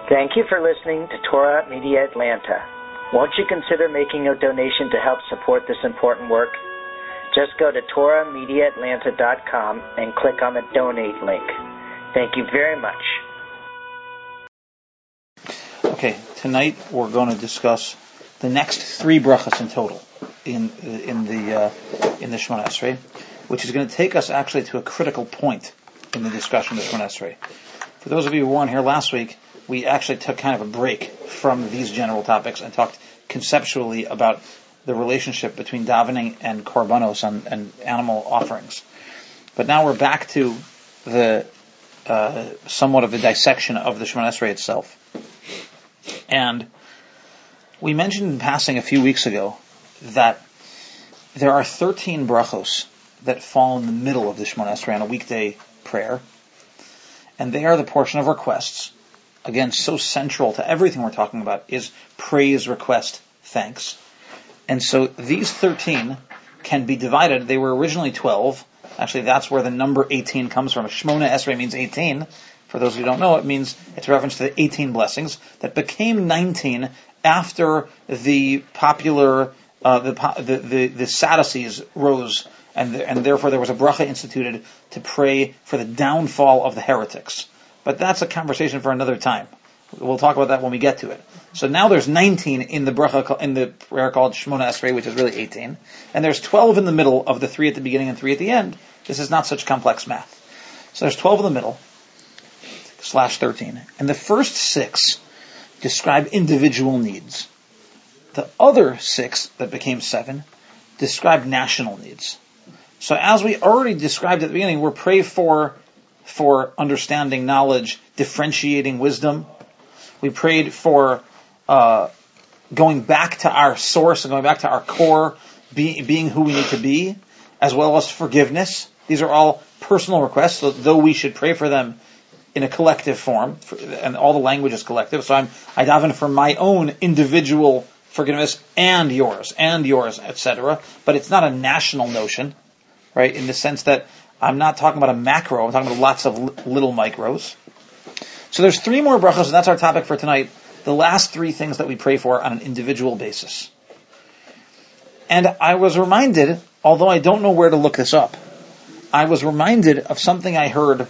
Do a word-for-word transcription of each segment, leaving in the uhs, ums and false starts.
Thank you for listening to Torah Media Atlanta. Won't you consider making a donation to help support this important work? Just go to torah media atlanta dot com and click on the donate link. Thank you very much. Okay, tonight we're going to discuss the next three brachas in total in in the uh, in the Shemona Esrei, which is going to take us actually to a critical point in the discussion of the Shemona Esrei. For those of you who weren't here last week, we actually took kind of a break from these general topics and talked conceptually about the relationship between davening and korbanos and, and animal offerings. But now we're back to the uh, somewhat of a dissection of the Shemona Esrei itself. And we mentioned in passing a few weeks ago that there are thirteen brachos that fall in the middle of the Shemona Esrei on a weekday prayer, and they are the portion of requests. Again, so central to everything we're talking about is praise, request, thanks. And so these thirteen can be divided. They were originally twelve. Actually, that's where the number eighteen comes from. Shemona Esrei means eighteen. For those who don't know, it means it's a reference to the eighteen blessings that became nineteen after the popular, uh, the, the, the, the Sadducees rose, and, the, and therefore there was a bracha instituted to pray for the downfall of the heretics. But that's a conversation for another time. We'll talk about that when we get to it. So now there's nineteen in the bracha, in the prayer called Shemona Esrei, which is really eighteen, and there's twelve in the middle of the three at the beginning and three at the end. This is not such complex math. So there's twelve in the middle, slash thirteen, and the first six describe individual needs. The other six that became seven describe national needs. So as we already described at the beginning, we're praying for for understanding, knowledge, differentiating wisdom. We prayed for uh, going back to our source and going back to our core, be, being who we need to be, as well as forgiveness. These are all personal requests, so though we should pray for them in a collective form, for, and all the language is collective. So I'm I daven for my own individual forgiveness and yours, and yours, et cetera. But it's not a national notion, right? In the sense that I'm not talking about a macro, I'm talking about lots of li- little micros. So there's three more brachos, and that's our topic for tonight. The last three things that we pray for on an individual basis. And I was reminded, although I don't know where to look this up, I was reminded of something I heard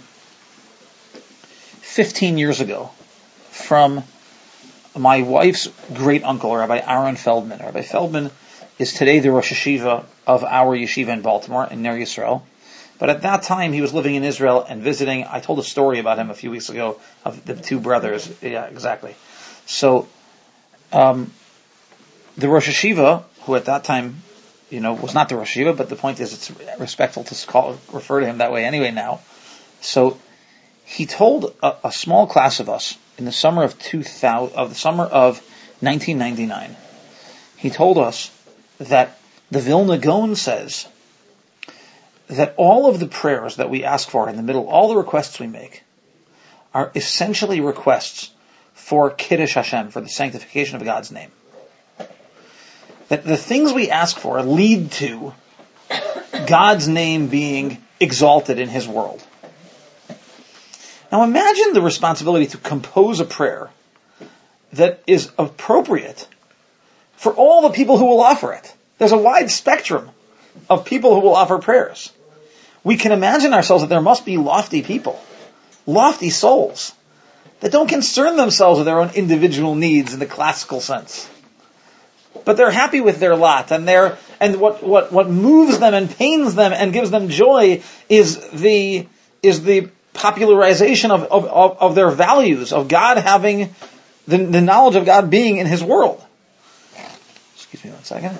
fifteen years ago from my wife's great uncle, Rabbi Aaron Feldman. Rabbi Feldman is today the Rosh Yeshiva of our yeshiva in Baltimore, in Ner Yisrael. But at that time, he was living in Israel and visiting. I told a story about him a few weeks ago of the two brothers. Yeah, exactly. So, um, the Rosh Yeshiva, who at that time, you know, was not the Rosh Yeshiva, but the point is it's respectful to call, refer to him that way anyway now. So, he told a, a small class of us in the summer of two thousand, of the summer of nineteen ninety-nine. He told us that the Vilna Gaon says that all of the prayers that we ask for in the middle, all the requests we make, are essentially requests for Kiddush Hashem, for the sanctification of God's name. That the things we ask for lead to God's name being exalted in His world. Now imagine the responsibility to compose a prayer that is appropriate for all the people who will offer it. There's a wide spectrum of people who will offer prayers. We can imagine ourselves that there must be lofty people, lofty souls, that don't concern themselves with their own individual needs in the classical sense. But they're happy with their lot, and they're, and what, what, what moves them and pains them and gives them joy is the, is the popularization of, of, of, of their values, of God having, the, the knowledge of God being in His world. Excuse me one second.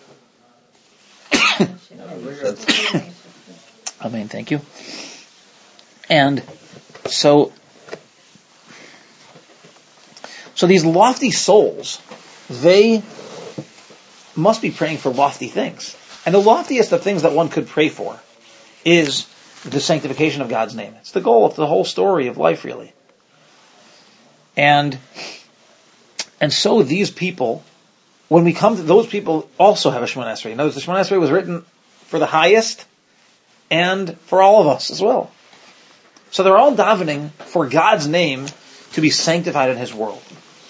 I mean, thank you. And so, so these lofty souls, they must be praying for lofty things. And the loftiest of things that one could pray for is the sanctification of God's name. It's the goal of the whole story of life, really. And, and so these people, when we come to, those people also have a Shemona Esrei. Notice the Shemona Esrei was written for the highest and for all of us as well. So they're all davening for God's name to be sanctified in His world.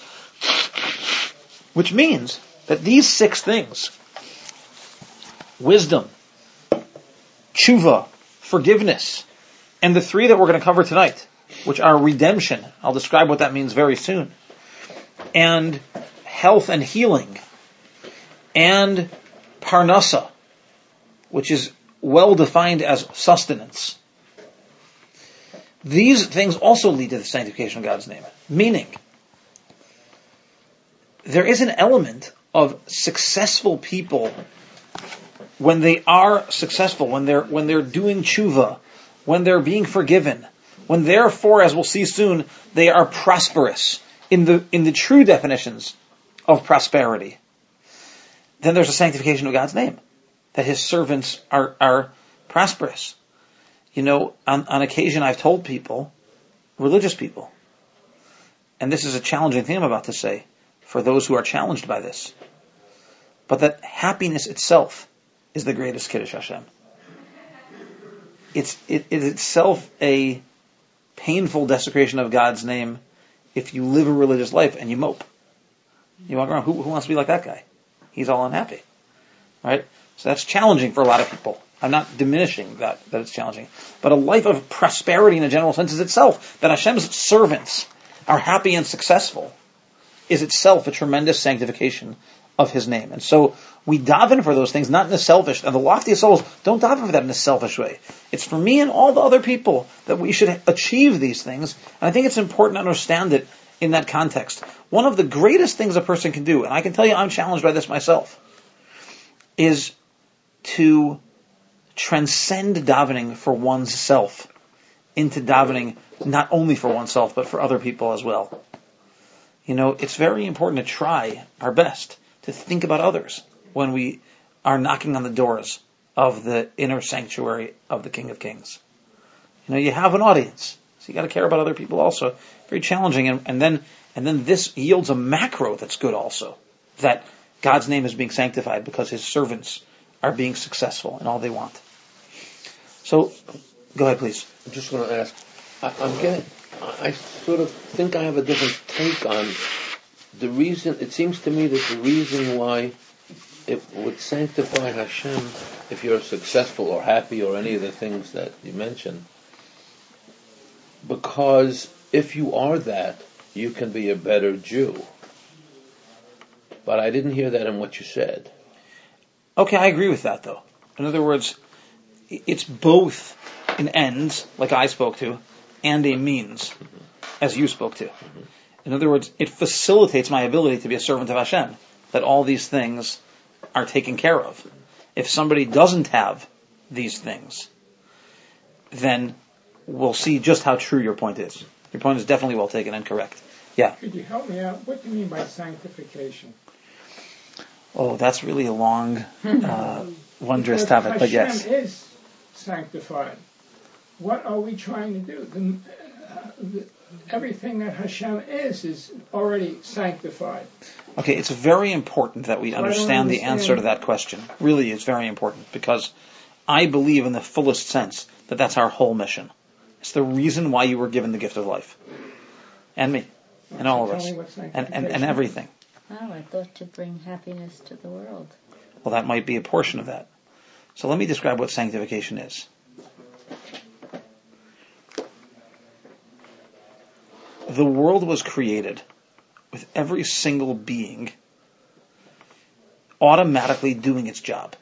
Which means that these six things, wisdom, tshuva, forgiveness, and the three that we're going to cover tonight, which are redemption, I'll describe what that means very soon, and health and healing, and parnasa, which is well defined as sustenance. These things also lead to the sanctification of God's name. Meaning, there is an element of successful people when they are successful, when they're when they're doing tshuva, when they're being forgiven, when therefore, as we'll see soon, they are prosperous in the in the true definitions of prosperity. Then there's a sanctification of God's name, that His servants are are prosperous. You know, on, on occasion I've told people, religious people, and this is a challenging thing I'm about to say, for those who are challenged by this, but that happiness itself is the greatest Kiddush Hashem. It's it is itself a painful desecration of God's name if you live a religious life and you mope. You walk around, who, who wants to be like that guy? He's all unhappy. Right? So that's challenging for a lot of people. I'm not diminishing that, that it's challenging. But a life of prosperity in a general sense is itself, that Hashem's servants are happy and successful, is itself a tremendous sanctification of His name. And so we daven for those things, not in a selfish, and the loftiest souls don't daven for that in a selfish way. It's for me and all the other people that we should achieve these things. And I think it's important to understand it in that context. One of the greatest things a person can do, and I can tell you I'm challenged by this myself, is to transcend davening for one's self into davening not only for oneself, but for other people as well. You know, it's very important to try our best to think about others when we are knocking on the doors of the inner sanctuary of the King of Kings. You know, you have an audience, so you got to care about other people also. Very challenging, and, and then and then this yields a macro that's good also, that God's name is being sanctified because His servants are being successful in all they want. So, go ahead, please. I'm just going to ask. I, I'm getting. I sort of think I have a different take on the reason. It seems to me that the reason why it would sanctify Hashem if you're successful or happy or any of the things that you mentioned, because if you are that, you can be a better Jew. But I didn't hear that in what you said. Okay, I agree with that, though. In other words, it's both an ends, like I spoke to, and a means, as you spoke to. Mm-hmm. In other words, it facilitates my ability to be a servant of Hashem, that all these things are taken care of. If somebody doesn't have these things, then we'll see just how true your point is. Your point is definitely well taken and correct. Yeah? Could you help me out? What do you mean by sanctification? Oh, that's really a long, uh, wondrous because topic, but yes. Hashem is sanctified. What are we trying to do? The, uh, the, everything that Hashem is is already sanctified. Okay, it's very important that we so understand, understand the answer to that question. Really, it's very important, because I believe in the fullest sense that that's our whole mission. It's the reason why you were given the gift of life. And me. And all of us. And, and, and everything. Oh, I thought to bring happiness to the world. Well, that might be a portion of that. So let me describe what sanctification is. The world was created with every single being automatically doing its job.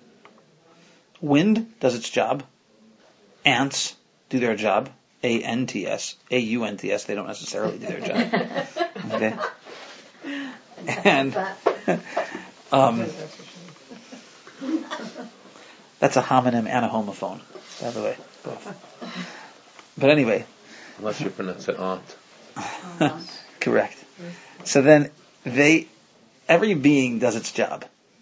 Wind does its job. Ants do their job. A N T S. A U N T S. They don't necessarily do their job. Okay? And um, that's a homonym and a homophone, by the way. Both. But anyway. Unless you pronounce it aunt. Correct. So then they, every being does its job.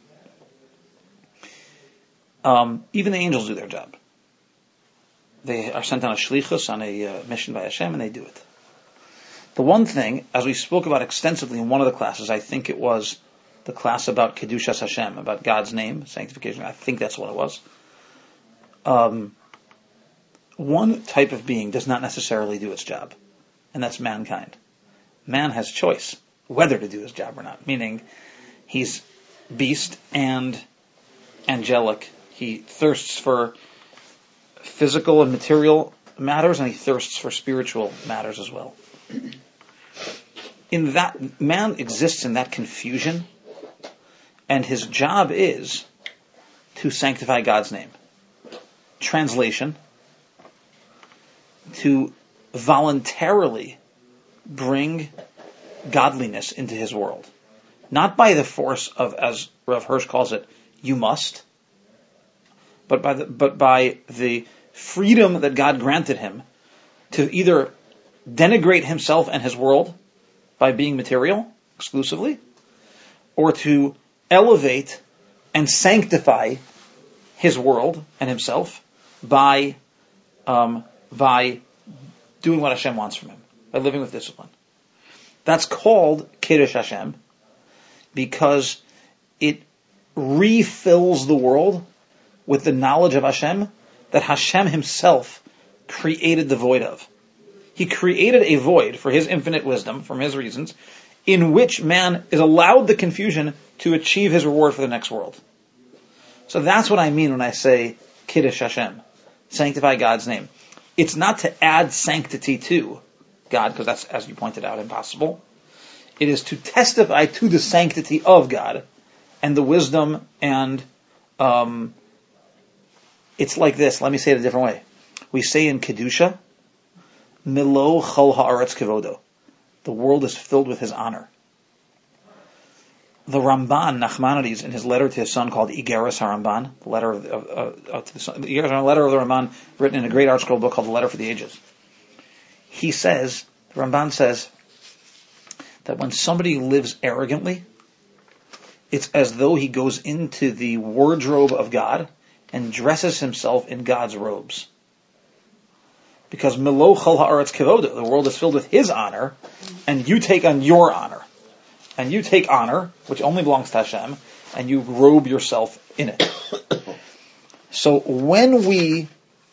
Um, even the angels do their job. They are sent on a shlichus, on a uh, mission by Hashem, and they do it. The one thing, as we spoke about extensively in one of the classes, I think it was the class about Kedushas Hashem, about God's name, sanctification, I think that's what it was. Um, one type of being does not necessarily do its job, and that's mankind. man has choice whether to do his job or not. Meaning, he's beast and angelic. He thirsts for physical and material matters, and he thirsts for spiritual matters as well. In that, man exists in that confusion, and his job is to sanctify God's name. Translation: to voluntarily bring godliness into his world. Not by the force of, as Rav Hirsch calls it, you must, but by the, but by the freedom that God granted him to either denigrate himself and his world by being material exclusively, or to elevate and sanctify his world and himself by um, by doing what Hashem wants from him, by living with discipline. That's called Kiddush Hashem because it refills the world with the knowledge of Hashem that Hashem himself created the void of. He created a void for his infinite wisdom, from his reasons, in which man is allowed the confusion to achieve his reward for the next world. So that's what I mean when I say Kiddush Hashem, sanctify God's name. It's not to add sanctity to God, because that's, as you pointed out, impossible. It is to testify to the sanctity of God and the wisdom and um, it's like this. Let me say it a different way. We say in Kedusha, Milo chol haaretz kevodo. The world is filled with his honor. The Ramban, Nachmanides, in his letter to his son called Igeres HaRamban, the letter of, of, of, of the son, the Igeres, letter of the Ramban, written in a great art scroll book called The Letter for the Ages. He says, the Ramban says, that when somebody lives arrogantly, it's as though he goes into the wardrobe of God and dresses himself in God's robes. Because Milo chol haaretz kevodo, the world is filled with his honor, and you take on your honor. And you take honor, which only belongs to Hashem, and you robe yourself in it. So when we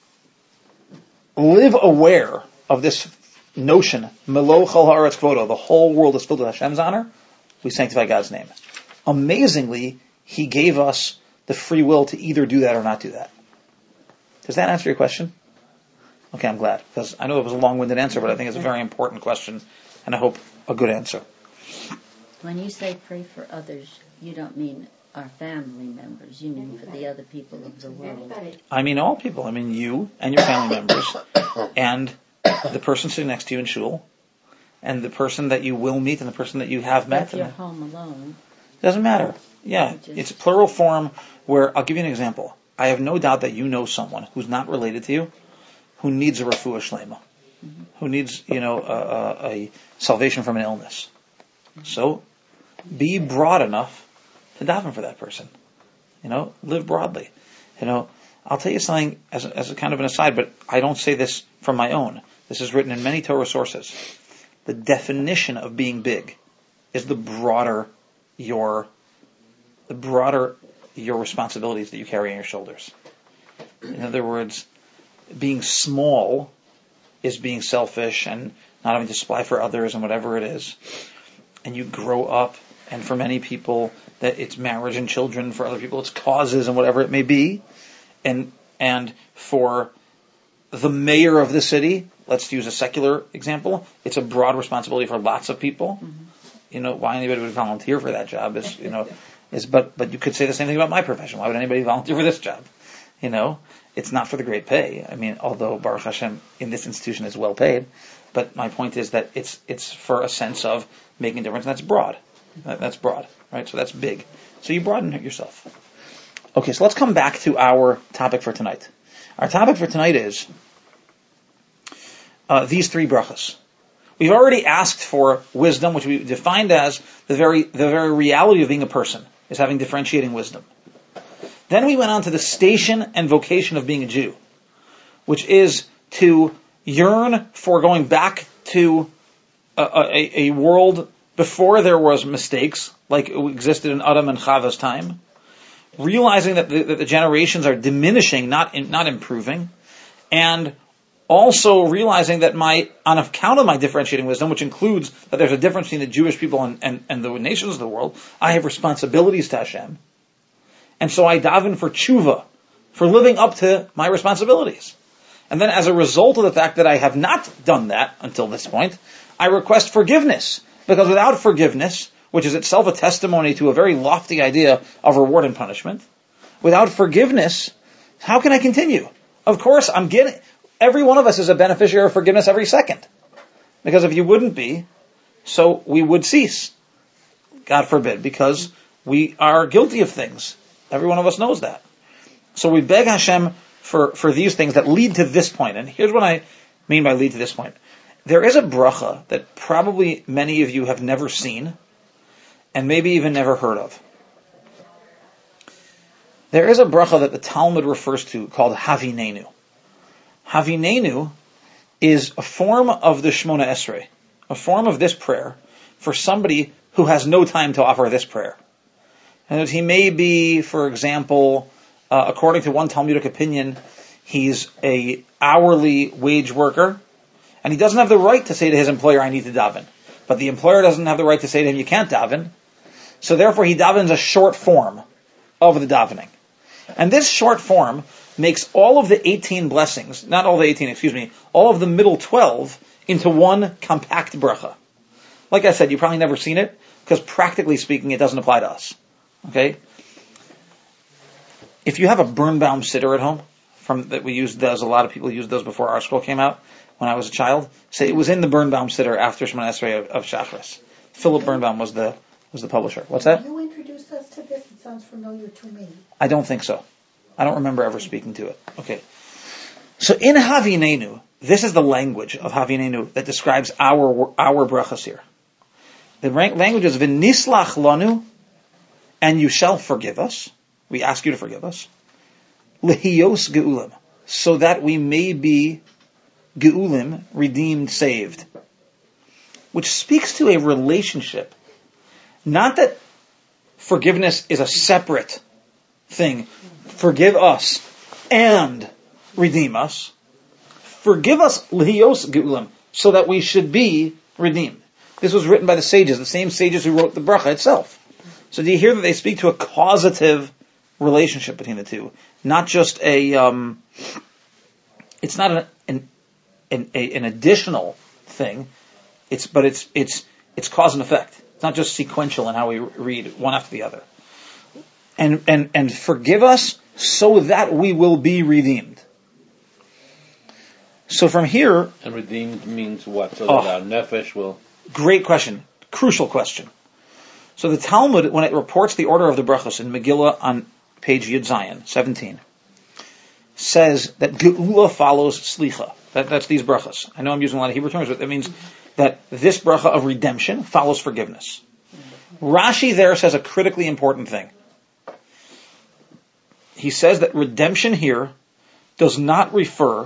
live aware of this notion, Melo chol haaretz kevodo, the whole world is filled with Hashem's honor, we sanctify God's name. Amazingly, He gave us the free will to either do that or not do that. Does that answer your question? Okay, I'm glad, because I know it was a long-winded answer, but I think it's a very important question, and I hope a good answer. When you say pray for others, you don't mean our family members. You mean for the other people of the world. I mean all people. I mean you and your family members, and the person sitting next to you in shul, and the person that you will meet, and the person that you have met. If you're home alone. Doesn't matter. Yeah, just, it's a plural form where, I'll give you an example. I have no doubt that you know someone who's not related to you, who needs a refuah shlema, mm-hmm. who needs, you know, a, a, a salvation from an illness. Mm-hmm. So, be broad enough to daven for that person. You know, live broadly. You know, I'll tell you something as a, as a kind of an aside, but I don't say this from my own. This is written in many Torah sources. The definition of being big is the broader your, the broader your responsibilities that you carry on your shoulders. In other words, being small is being selfish and not having to supply for others and whatever it is. And you grow up, and for many people, that it's marriage and children. For other people, it's causes and whatever it may be. And and for the mayor of the city, let's use a secular example, it's a broad responsibility for lots of people. Mm-hmm. You know, why anybody would volunteer for that job is, you know, is but but you could say the same thing about my profession. Why would anybody volunteer for this job? You know, it's not for the great pay. I mean, although Baruch Hashem in this institution is well paid, but my point is that it's it's for a sense of making a difference, and that's broad. That's broad, right? So that's big. So you broaden it yourself. Okay, so let's come back to our topic for tonight. Our topic for tonight is uh, these three brachas. We've already asked for wisdom, which we defined as the very the very reality of being a person, is having differentiating wisdom. Then we went on to the station and vocation of being a Jew, which is to yearn for going back to a, a, a world before there was mistakes, like it existed in Adam and Chava's time, realizing that the, that the generations are diminishing, not in, not improving, and also realizing that my, on account of my differentiating wisdom, which includes that there's a difference between the Jewish people and, and, and the nations of the world, I have responsibilities to Hashem. And so I daven for tshuva, for living up to my responsibilities. And then as a result of the fact that I have not done that until this point, I request forgiveness. Because without forgiveness, which is itself a testimony to a very lofty idea of reward and punishment, without forgiveness, how can I continue? Of course, I'm getting, every one of us is a beneficiary of forgiveness every second. Because if you wouldn't be, so we would cease. God forbid, because we are guilty of things. Every one of us knows that. So we beg Hashem for, for these things that lead to this point. And here's what I mean by lead to this point. There is a bracha that probably many of you have never seen, and maybe even never heard of. There is a bracha that the Talmud refers to called Havinenu. Havinenu is a form of the Shemona Esrei, a form of this prayer for somebody who has no time to offer this prayer. And he may be, for example, uh, according to one Talmudic opinion, he's a hourly wage worker, and he doesn't have the right to say to his employer, I need to daven. But the employer doesn't have the right to say to him, you can't daven. So therefore he davens a short form of the davening. And this short form makes all of the eighteen blessings, not all the eighteen, excuse me, all of the middle twelve into one compact bracha. Like I said, you've probably never seen it, because practically speaking, it doesn't apply to us. Okay? If you have a Birnbaum sitter at home, from that we used those, a lot of people used those before our scroll came out, when I was a child, say it was in the Birnbaum sitter after Shemona Esrei of, of Shachris. Philip Birnbaum was the was the publisher. What's that? You introduced us to this. It sounds familiar to me. I don't think so. I don't remember ever speaking to it. Okay. So in Havinenu, this is the language of Havinenu that describes our our brachas here. The language is V'nislach lanu, and you shall forgive us. We ask you to forgive us. Lehiyos geulim, so that we may be geulim, redeemed, saved. Which speaks to a relationship. Not that forgiveness is a separate thing. Forgive us and redeem us. Forgive us, lehiyos geulim, so that we should be redeemed. This was written by the sages, the same sages who wrote the bracha itself. So do you hear that they speak to a causative relationship between the two? Not just a, um, it's not an, an, an, a, an additional thing, it's, but it's, it's, it's cause and effect. It's not just sequential in how we read one after the other. And, and, and forgive us so that we will be redeemed. So from here... And redeemed means what? So oh, that our nefesh will... Great question. Crucial question. So the Talmud, when it reports the order of the brachos in Megillah on page Yud Zayin, seventeen, says that Geula follows Slicha. That, that's these brachos. I know I'm using a lot of Hebrew terms, but that means that this bracha of redemption follows forgiveness. Rashi there says a critically important thing. He says that redemption here does not refer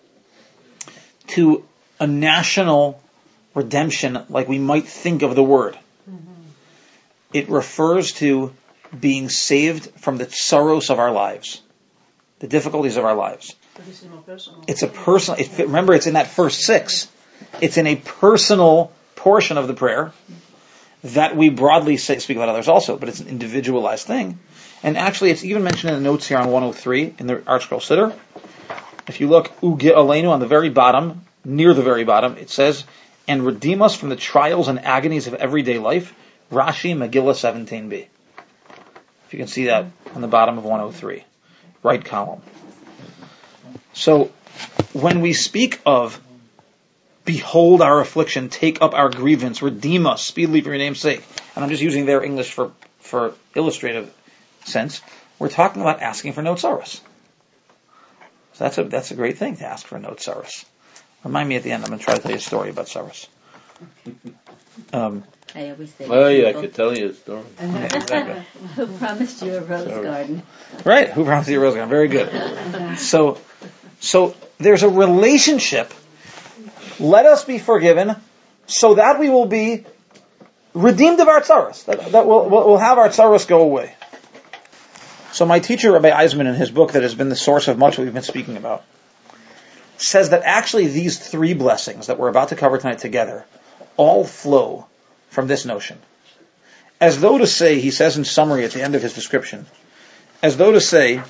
to a national redemption like we might think of the word. Mm-hmm. It refers to being saved from the sorrows of our lives, the difficulties of our lives. It's a personal, it, remember it's in that first six. It's in a personal portion of the prayer that we broadly say, speak about others also, but it's an individualized thing. And actually it's even mentioned in the notes here on one oh three in the ArtScroll Siddur. If you look, Uge Aleinu on the very bottom, near the very bottom, it says, and redeem us from the trials and agonies of everyday life. Rashi, Megillah seventeen b. If you can see that on the bottom of one oh three, right column. So, when we speak of, behold our affliction, take up our grievance, redeem us, speedily for your name's sake, and I'm just using their English for, for illustrative sense, we're talking about asking for no tzaros. So that's a, that's a great thing to ask for no tzaros. Remind me at the end, I'm going to try to tell you a story about tzaros. Um, I always say, well, yeah, I could tell you a story. Who promised you a rose Sorry. garden? Right, who promised you a rose garden? Very good. So, so there's a relationship. Let us be forgiven, so that we will be redeemed of our tzaros. That, that will we'll have our tzaros go away. So my teacher, Rabbi Eisman, in his book that has been the source of much we've been speaking about, says that actually these three blessings that we're about to cover tonight together all flow from this notion. As though to say, he says in summary at the end of his description, as though to say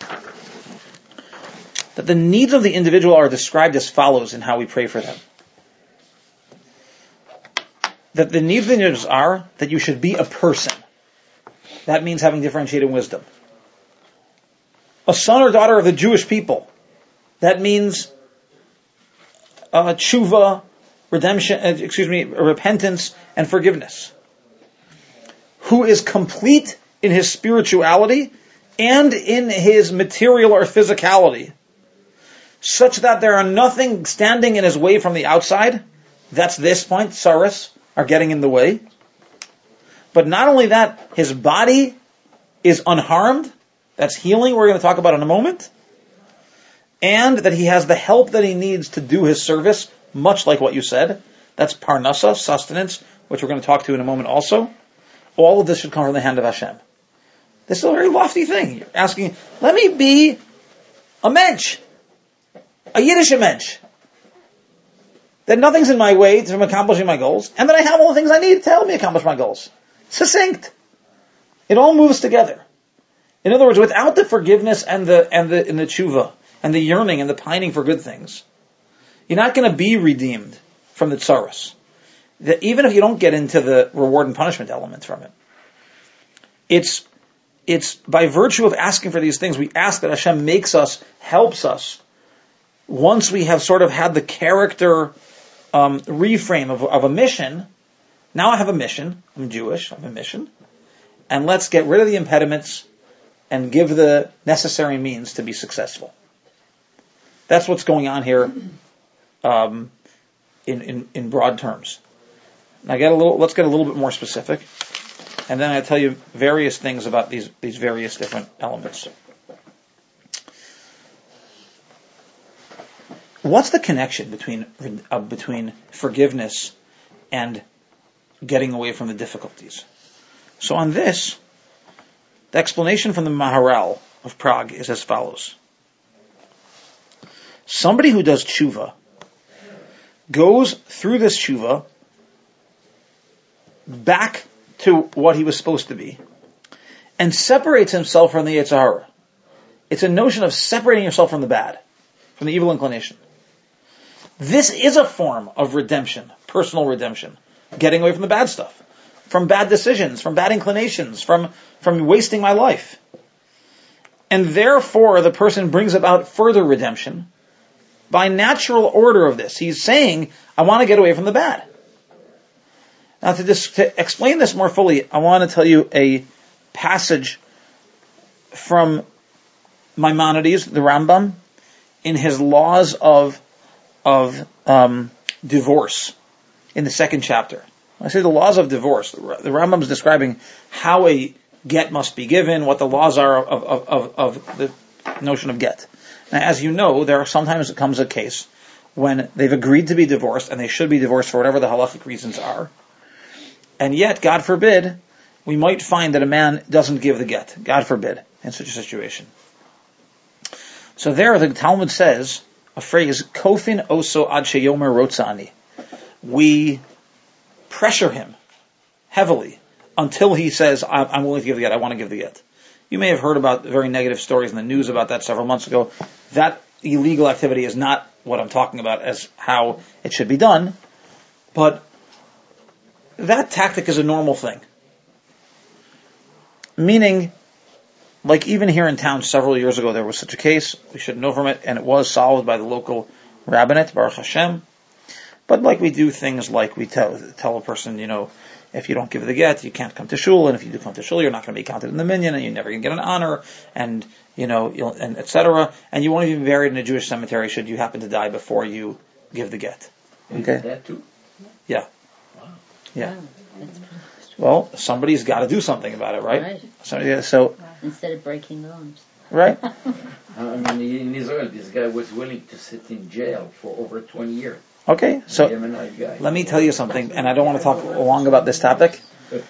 that the needs of the individual are described as follows in how we pray for them. That the needs of the individuals are that you should be a person. That means having differentiated wisdom. A son or daughter of the Jewish people. That means uh, tshuva, redemption, uh, excuse me, repentance and forgiveness. Who is complete in his spirituality and in his material or physicality, such that there are nothing standing in his way from the outside. That's this point, tsaros, are getting in the way. But not only that, his body is unharmed. That's healing, we're going to talk about in a moment. And that he has the help that he needs to do his service, much like what you said. That's parnasa, sustenance, which we're going to talk to in a moment also. All of this should come from the hand of Hashem. This is a very lofty thing. You're asking, let me be a mensch, a Yiddish mensch. That nothing's in my way from accomplishing my goals, and that I have all the things I need to help me accomplish my goals. Succinct. It all moves together. In other words, without the forgiveness and the and the and the tshuva and the yearning and the pining for good things, you're not going to be redeemed from the tsaros. That even if you don't get into the reward and punishment elements from it, it's it's by virtue of asking for these things, we ask that Hashem makes us, helps us. Once we have sort of had the character um, reframe of, of a mission, now I have a mission. I'm Jewish. I have a mission, and let's get rid of the impediments and give the necessary means to be successful. That's what's going on here, um, in, in in broad terms. Now, get a little. Let's get a little bit more specific, and then I'll tell you various things about these these various different elements. What's the connection between uh, between forgiveness and getting away from the difficulties? So on this, the explanation from the Maharal of Prague is as follows. Somebody who does tshuva goes through this tshuva back to what he was supposed to be and separates himself from the Yetzer Hara. It's a notion of separating yourself from the bad, from the evil inclination. This is a form of redemption, personal redemption, getting away from the bad stuff, from bad decisions, from bad inclinations, from, from wasting my life. And therefore, the person brings about further redemption by natural order of this. He's saying, I want to get away from the bad. Now, to, dis- to explain this more fully, I want to tell you a passage from Maimonides, the Rambam, in his laws of of um, divorce, in the second chapter. When I say the laws of divorce, the Rambam is describing how a get must be given, what the laws are of, of, of, of the notion of get. Now, as you know, there are sometimes it comes a case when they've agreed to be divorced, and they should be divorced for whatever the halachic reasons are. And yet, God forbid, we might find that a man doesn't give the get. God forbid, in such a situation. So there, the Talmud says a phrase, Kofin oso ad sheyomer rotzani. We pressure him heavily until he says, I'm willing to give the get, I want to give the get. You may have heard about very negative stories in the news about that several months ago. That illegal activity is not what I'm talking about as how it should be done, but that tactic is a normal thing. Meaning, like even here in town several years ago, there was such a case. We should know from it, and it was solved by the local rabbinate, Baruch Hashem. But like we do things like we tell tell a person, you know, if you don't give the get, you can't come to shul, and if you do come to shul, you're not going to be counted in the minyan, and you're never going to get an honor, and you know, you'll, and et cetera. And you won't even be buried in a Jewish cemetery should you happen to die before you give the get. Okay. That too? Yeah. Wow. Yeah. Wow. That's Well, somebody's got to do something about it, right? Right. So, so instead of breaking arms. right. I mean, in Israel, this guy was willing to sit in jail for over twenty years. Okay, so Yemenite guy. let me tell you something, and I don't want to talk long about this topic.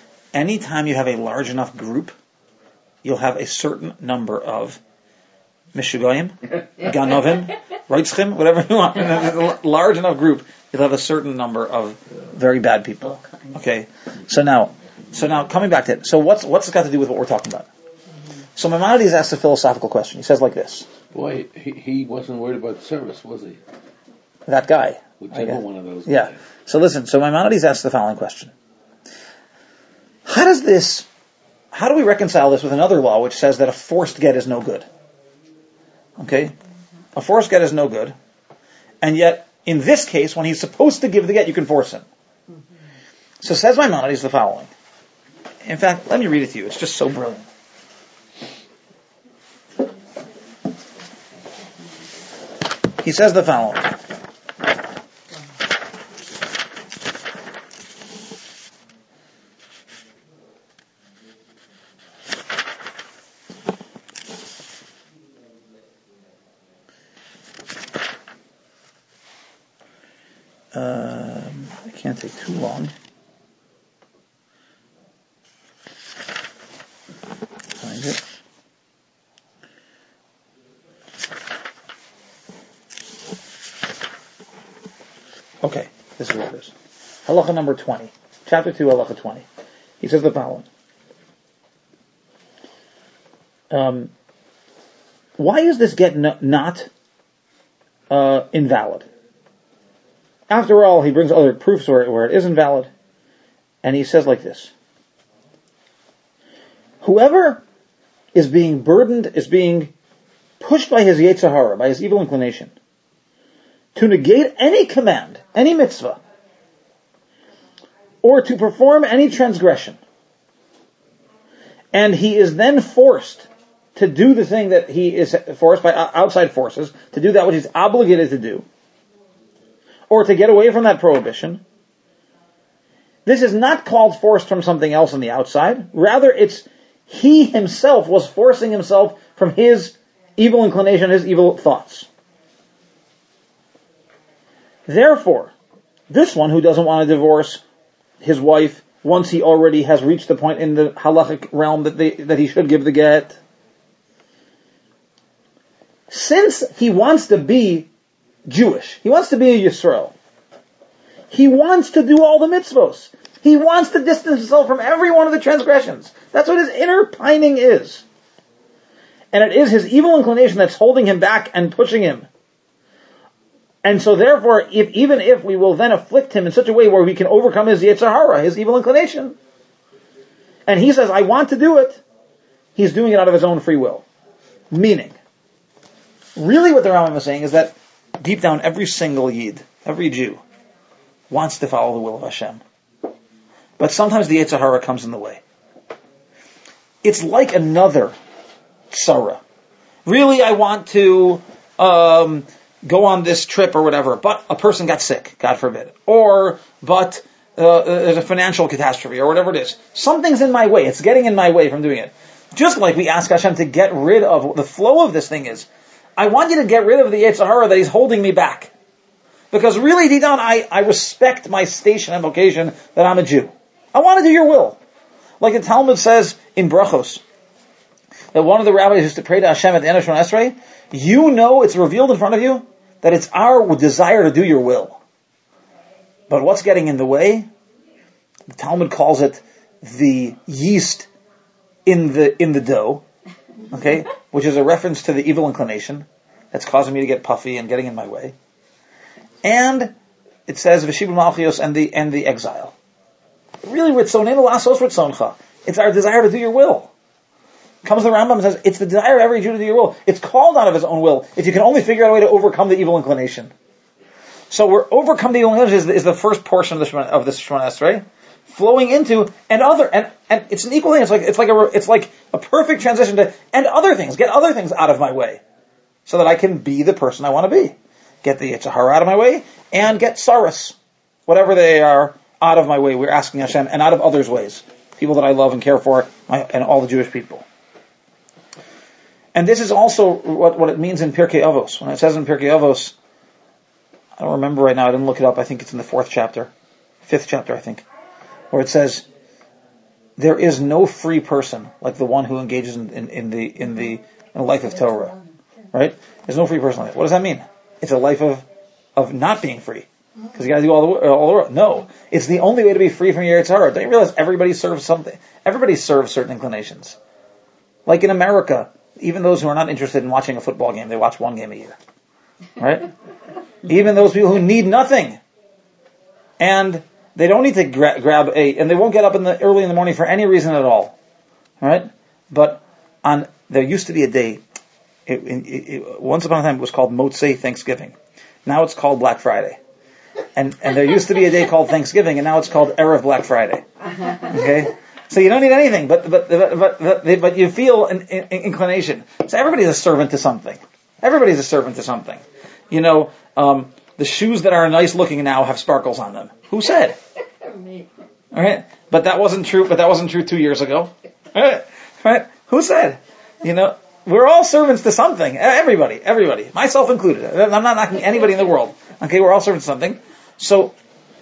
Anytime you have a large enough group, you'll have a certain number of Mishugoyim, Ganovim, Reitzchim, whatever you want. A large enough group, you'll have a certain number of very bad people. Okay, so now, so now coming back to it. So what's what's it got to do with what we're talking about? So Maimonides asks a philosophical question. He says like this. Boy, he, he wasn't worried about service, was he? That guy. Whichever one of those. Yeah. Guys. So listen, so Maimonides asks the following question. How does this, how do we reconcile this with another law which says that a forced get is no good? Okay? A forced get is no good. And yet, in this case, when he's supposed to give the get, you can force him. So says Maimonides the following. In fact, let me read it to you. It's just so brilliant. He says the following. Um, it can't take too long. Find it. Okay, this is what it is. Halacha number twenty. Chapter two, halacha twenty. He says the following. Um, why is this get no, not uh, invalid? After all, he brings other proofs where, where it is invalid. And he says like this. Whoever is being burdened, is being pushed by his Yetzer Hara, by his evil inclination, to negate any command, any mitzvah, or to perform any transgression, and he is then forced to do the thing that he is forced by outside forces, to do that which he's obligated to do, or to get away from that prohibition, this is not called forced from something else on the outside. Rather, it's he himself was forcing himself from his evil inclination, his evil thoughts. Therefore, this one who doesn't want to divorce his wife once he already has reached the point in the halachic realm that they, that he should give the get, since he wants to be Jewish, he wants to be a Yisrael, he wants to do all the mitzvos, he wants to distance himself from every one of the transgressions. That's what his inner pining is. And it is his evil inclination that's holding him back and pushing him. And so therefore, if even if we will then afflict him in such a way where we can overcome his Yetzer Hara, his evil inclination, and he says, I want to do it, he's doing it out of his own free will. Meaning, really what the Rambam is saying is that deep down every single Yid, every Jew, wants to follow the will of Hashem. But sometimes the Yetzer Hara comes in the way. It's like another tzara. Really, I want to um, go on this trip or whatever, but a person got sick, God forbid. Or, but uh, there's a financial catastrophe or whatever it is. Something's in my way. It's getting in my way from doing it. Just like we ask Hashem to get rid of, the flow of this thing is, I want you to get rid of the Yetzer Hara that he's holding me back. Because really, deep down, I, I respect my station and vocation that I'm a Jew. I want to do your will. Like the Talmud says in Brachos, that one of the rabbis used to pray to Hashem at the end of Shemona Esrei, you know, it's revealed in front of you, that it's our desire to do your will. But what's getting in the way? The Talmud calls it the yeast in the in the dough, okay, which is a reference to the evil inclination that's causing me to get puffy and getting in my way. And it says V'shibul Malchios and the and the exile. Really, Ritzoneinu Lasos Ritzoncha. It's our desire to do your will. Comes the Rambam and says, it's the desire of every Jew to do your will. It's called out of his own will, if you can only figure out a way to overcome the evil inclination. So we're overcome the evil inclination is the, is the first portion of the Shemona, of this Shemona Esrei, flowing into and other and and it's an equal thing. It's like it's like a it's like a perfect transition to and other things. Get other things out of my way, so that I can be the person I want to be. Get the Yetzer Hara out of my way and get Saras, whatever they are, out of my way. We're asking Hashem and out of others' ways, people that I love and care for, my, and all the Jewish people. And this is also what, what it means in Pirkei Avos. When it says in Pirkei Avos, I don't remember right now, I didn't look it up, I think it's in the fourth chapter, fifth chapter I think, where it says, there is no free person like the one who engages in, in, in the in the in the life of Torah. right? There's no free personal life. What does that mean? It's a life of, of not being free. Because you gotta do all the, all the work. No. It's the only way to be free from your Yetzer Hara. Don't you realize everybody serves something? Everybody serves certain inclinations. Like in America, even those who are not interested in watching a football game, they watch one game a year. Right? Even those people who need nothing. And they don't need to gra- grab a, and they won't get up in the early in the morning for any reason at all. Right? But on, there used to be a day, it, it, it, once upon a time it was called Motzei Thanksgiving. Now it's called Black Friday. And and there used to be a day called Thanksgiving, and now it's called Erev Black Friday. Okay? So you don't need anything, but but but but, but, but you feel an, an inclination. So everybody's a servant to something. Everybody's a servant to something. You know, um, the shoes that are nice looking now have sparkles on them. Who said? All right? But that wasn't true. But that wasn't true two years ago. All right? Right? Who said? You know, we're all servants to something. Everybody, everybody, myself included. I'm not knocking anybody in the world. Okay, we're all servants to something. So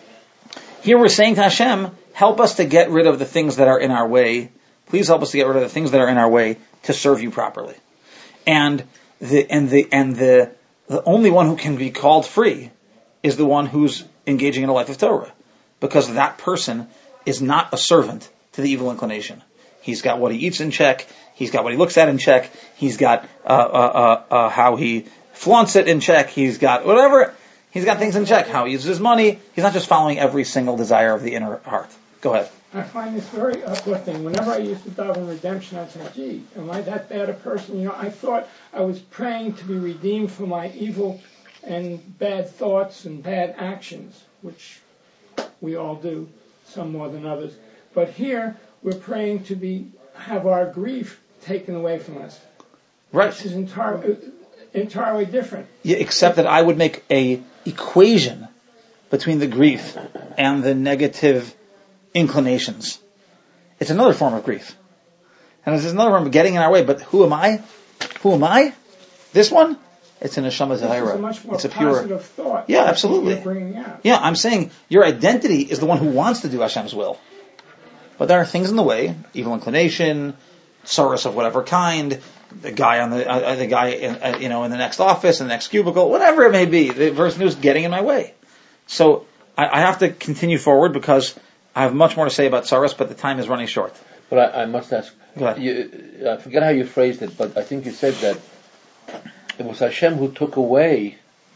here we're saying to Hashem, help us to get rid of the things that are in our way. Please help us to get rid of the things that are in our way to serve you properly. And the and the and the the only one who can be called free is the one who's engaging in a life of Torah, because that person is not a servant to the evil inclination. He's got what he eats in check. He's got what he looks at in check. He's got uh, uh, uh, uh, how he flaunts it in check. He's got whatever. He's got things in check. How he uses his money. He's not just following every single desire of the inner heart. Go ahead. I find this very uplifting. Whenever I used to daven redemption, I'd say, gee, am I that bad a person? You know, I thought I was praying to be redeemed from my evil and bad thoughts and bad actions, which we all do, some more than others. But here, we're praying to be have our grief taken away from us. Right. This is entirely, entirely different. Yeah, except that I would make a equation between the grief and the negative inclinations. It's another form of grief. And it's another form of getting in our way. But who am I? Who am I? This one? It's an Neshama Zahira. It's a much more it's a pure positive thought. Yeah, absolutely. You're bringing out. Yeah, I'm saying your identity is the one who wants to do Hashem's will. But there are things in the way, evil inclination, sorrows of whatever kind, the guy on the uh, the guy in, uh, you know in the next office, in the next cubicle, whatever it may be, the person who's getting in my way. So I, I have to continue forward because I have much more to say about sorrows, but the time is running short. But I, I must ask. Go ahead. You, I forget how you phrased it, but I think you said that it was Hashem who took away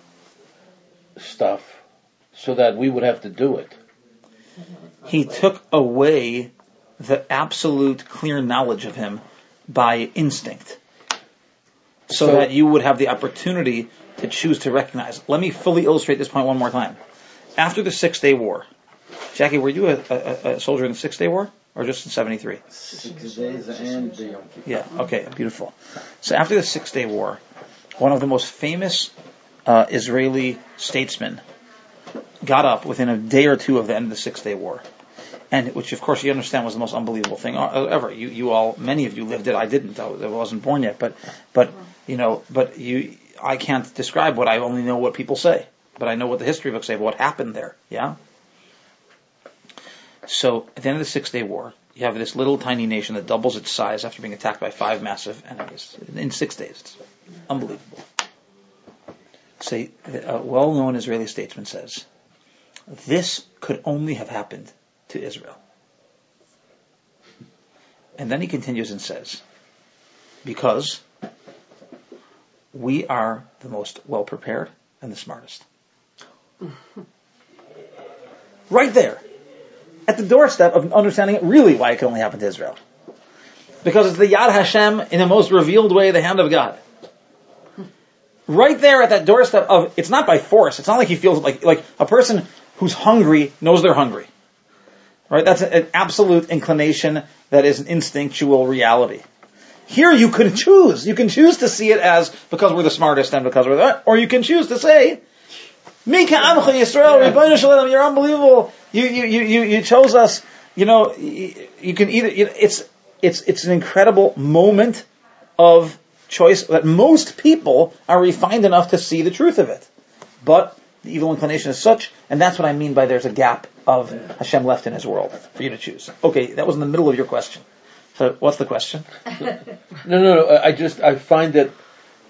stuff so that we would have to do it. He took away the absolute clear knowledge of him by instinct, so, so that you would have the opportunity to choose to recognize. Let me fully illustrate this point one more time. After the Six Day War, Jackie, were you a, a, a soldier in the Six Day War, or just in seventy-three? Six days and the Yom Kippur. Yeah, okay, beautiful. So after the Six Day War, one of the most famous uh, Israeli statesmen got up within a day or two of the end of the Six Day War. And which, of course, you understand was the most unbelievable thing ever. You, you all, many of you lived it. I didn't. I wasn't born yet. But, but you know, but you, I can't describe what I only know what people say. But I know what the history books say. But what happened there? Yeah. So at the end of the Six Day War, you have this little tiny nation that doubles its size after being attacked by five massive enemies in six days. It's unbelievable. Say, a well-known Israeli statesman says, "This could only have happened to Israel." And then he continues and says, because we are the most well prepared and the smartest. Right there, at the doorstep of understanding really why it can only happen to Israel. Because it's the Yad Hashem in the most revealed way, the hand of God. Right there at that doorstep of, it's not by force, it's not like he feels like, like a person who's hungry knows they're hungry. Right? That's an absolute inclination that is an instinctual reality. Here you can choose. You can choose to see it as because we're the smartest and because we're that, or you can choose to say, Mika Amcha Yisrael, Rebbeinu Shalom, you're unbelievable. You, you, you, you, you chose us. You know, you, you can either, you know, it's, it's, it's an incredible moment of choice that most people are refined enough to see the truth of it. But the evil inclination is such, and that's what I mean by there's a gap of Hashem left in His world for you to choose. Okay, that was in the middle of your question. So, what's the question? No, no, no. I just I find that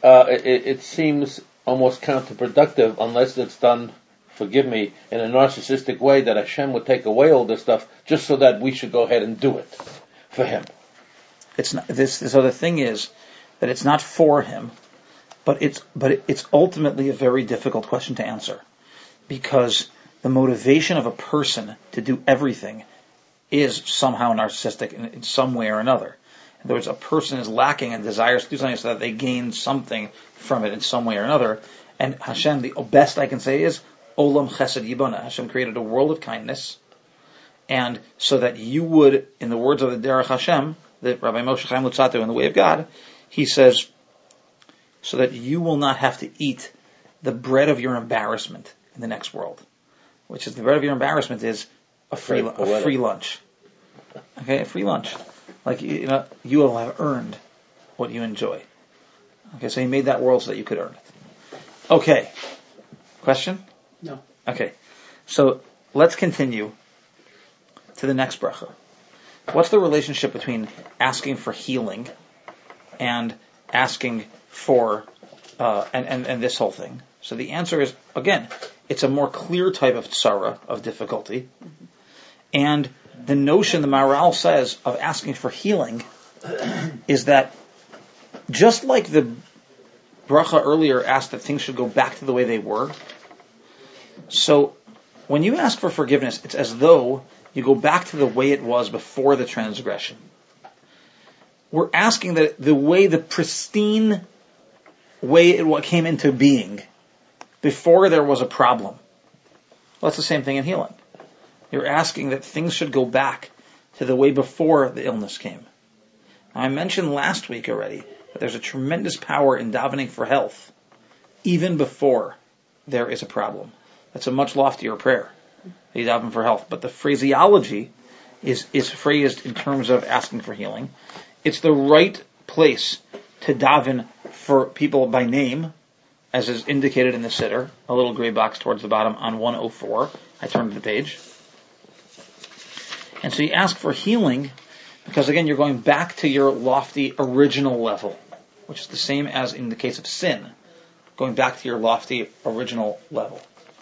uh, it, it seems almost counterproductive unless it's done, forgive me, in a narcissistic way that Hashem would take away all this stuff just so that we should go ahead and do it for Him. It's not, this, so the thing is that it's not for Him, but it's but it's ultimately a very difficult question to answer, because the motivation of a person to do everything is somehow narcissistic in, in some way or another. In other words, a person is lacking and desires to do something so that they gain something from it in some way or another. And Hashem, the best I can say is, Olam Chesed Yibana. Hashem created a world of kindness, and so that you would, in the words of the Derech Hashem, the Rabbi Moshe Chaim Luzzatto in the Way of God, he says, so that you will not have to eat the bread of your embarrassment in the next world. Which is, the bread of your embarrassment is a free, a free lunch. Okay, a free lunch. Like, you know, you will have earned what you enjoy. Okay, so He made that world so that you could earn it. Okay. Question? No. Okay. So, let's continue to the next bracha. What's the relationship between asking for healing and asking for, uh, and, and, and this whole thing? So the answer is, again, it's a more clear type of tzara, of difficulty. And the notion, the Maharal says, of asking for healing is that just like the bracha earlier asked that things should go back to the way they were, so when you ask for forgiveness, it's as though you go back to the way it was before the transgression. We're asking that the way, the pristine way it came into being before there was a problem. Well, that's the same thing in healing. You're asking that things should go back to the way before the illness came. I mentioned last week already that there's a tremendous power in davening for health, even before there is a problem. That's a much loftier prayer. You daven for health. But the phraseology is, is phrased in terms of asking for healing. It's the right place to daven for people by name, as is indicated in the Siddur, a little gray box towards the bottom on one oh four. I turned to the page. And so you ask for healing because, again, you're going back to your lofty original level, which is the same as in the case of sin, going back to your lofty original level.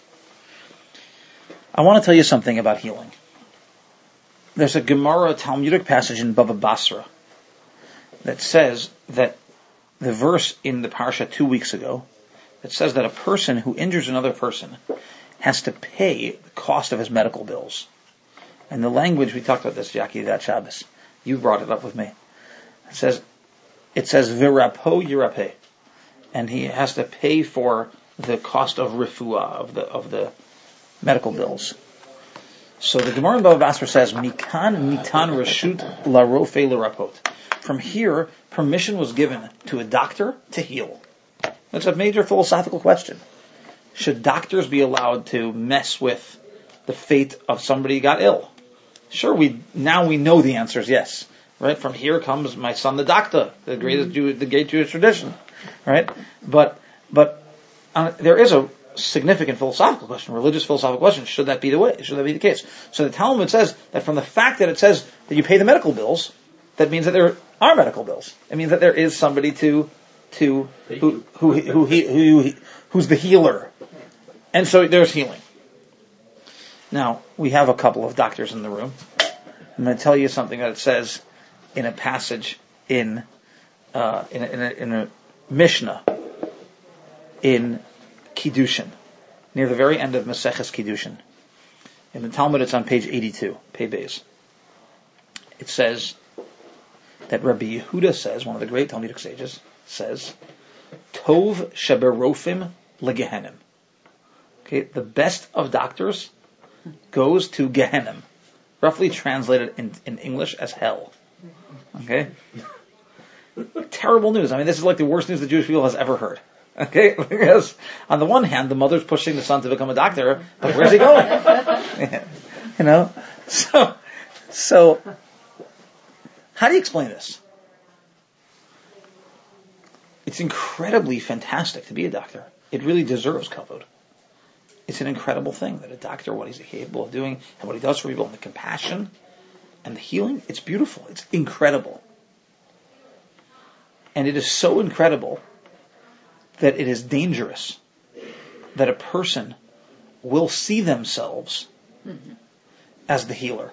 I want to tell you something about healing. There's a Gemara Talmudic passage in Bava Basra that says that the verse in the parsha two weeks ago that says that a person who injures another person has to pay the cost of his medical bills. And the language, we talked about this, Jackie, that Shabbos. You brought it up with me. It says, it says, v'rapo yirapeh. And he has to pay for the cost of refuah, of the, of the medical bills. So the Gemara in Bava Basra says, Mikan nitan reshut larofe l'rapot. From here, permission was given to a doctor to heal. That's a major philosophical question. Should doctors be allowed to mess with the fate of somebody who got ill? Sure, we now we know the answer is yes. Right? From here comes my son, the doctor, the greatest Jew, the great Jewish tradition. Right? But but uh, there is a significant philosophical question, religious philosophical question. Should that be the way? Should that be the case? So the Talmud says that from the fact that it says that you pay the medical bills, that means that there are medical bills. It means that there is somebody to to who who who, who, who who's the healer, and so there's healing. Now we have a couple of doctors in the room. I'm going to tell you something that it says in a passage in uh, in, a, in, a, in a Mishnah in Kiddushin, near the very end of Maseches Kiddushin. In the Talmud, it's on page eighty-two, Pei Beis. It says that Rabbi Yehuda says, one of the great Talmudic sages, says, Tov sheberofim legehenim. Okay, the best of doctors goes to Gehenim, roughly translated in, in English as hell. Okay? Terrible news. I mean, this is like the worst news the Jewish people has ever heard. Okay? Because on the one hand, the mother's pushing the son to become a doctor, but where's he going? You know? So, so, how do you explain this? It's incredibly fantastic to be a doctor. It really deserves kavod. It's an incredible thing that a doctor, what he's capable of doing, and what he does for people, and the compassion and the healing, it's beautiful. It's incredible. And it is so incredible that it is dangerous that a person will see themselves mm-hmm. as the healer.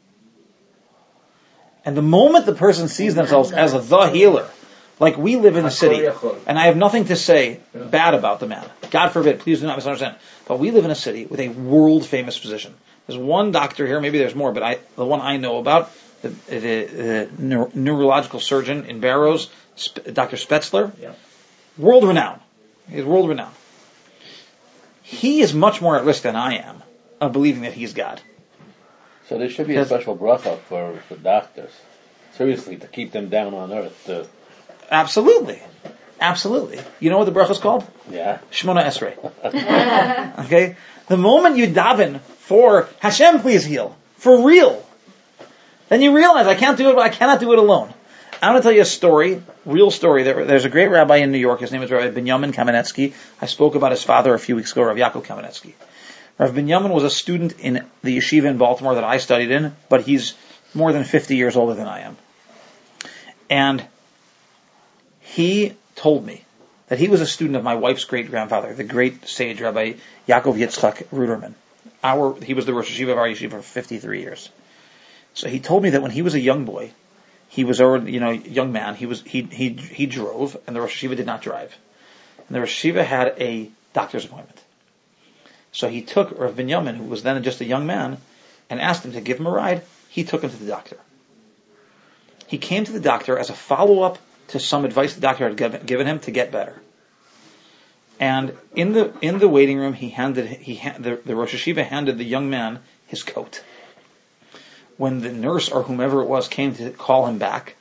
And the moment the person sees themselves as the healer, like we live in a city, and I have nothing to say bad about the man. God forbid, please do not misunderstand. But we live in a city with a world-famous physician. There's one doctor here, maybe there's more, but I, the one I know about, the, the, the neuro, neurological surgeon in Barrows, Doctor Spetzler, yeah. world-renowned. He's world-renowned. He is much more at risk than I am of believing that he's God. So there should be because a special bracha for, for doctors. Seriously, to keep them down on earth. To Absolutely. Absolutely. You know what the bracha is called? Yeah. Shmona Esrei. Okay? The moment you daven for Hashem, please heal. For real. Then you realize I can't do it, but I cannot do it alone. I'm going to tell you a story, real story. There, there's a great rabbi in New York. His name is Rabbi Binyamin Kamenetsky. I spoke about his father a few weeks ago, Rav Yaakov Kamenetsky. Rav Binyamin was a student in the yeshiva in Baltimore that I studied in, but he's more than fifty years older than I am. And he told me that he was a student of my wife's great-grandfather, the great sage Rabbi Yaakov Yitzchak Ruderman. Our, he was the Rosh Yeshiva of our yeshiva for fifty-three years. So he told me that when he was a young boy, he was already, you know, young man, he was, he, he, he drove, and the Rosh Yeshiva did not drive. And the Rosh Yeshiva had a doctor's appointment. So he took Rav Binyamin, who was then just a young man, and asked him to give him a ride. He took him to the doctor. He came to the doctor as a follow-up to some advice the doctor had given him to get better. And in the in the waiting room, he handed he the, the Rosh Yeshiva handed the young man his coat. When the nurse or whomever it was came to call him back,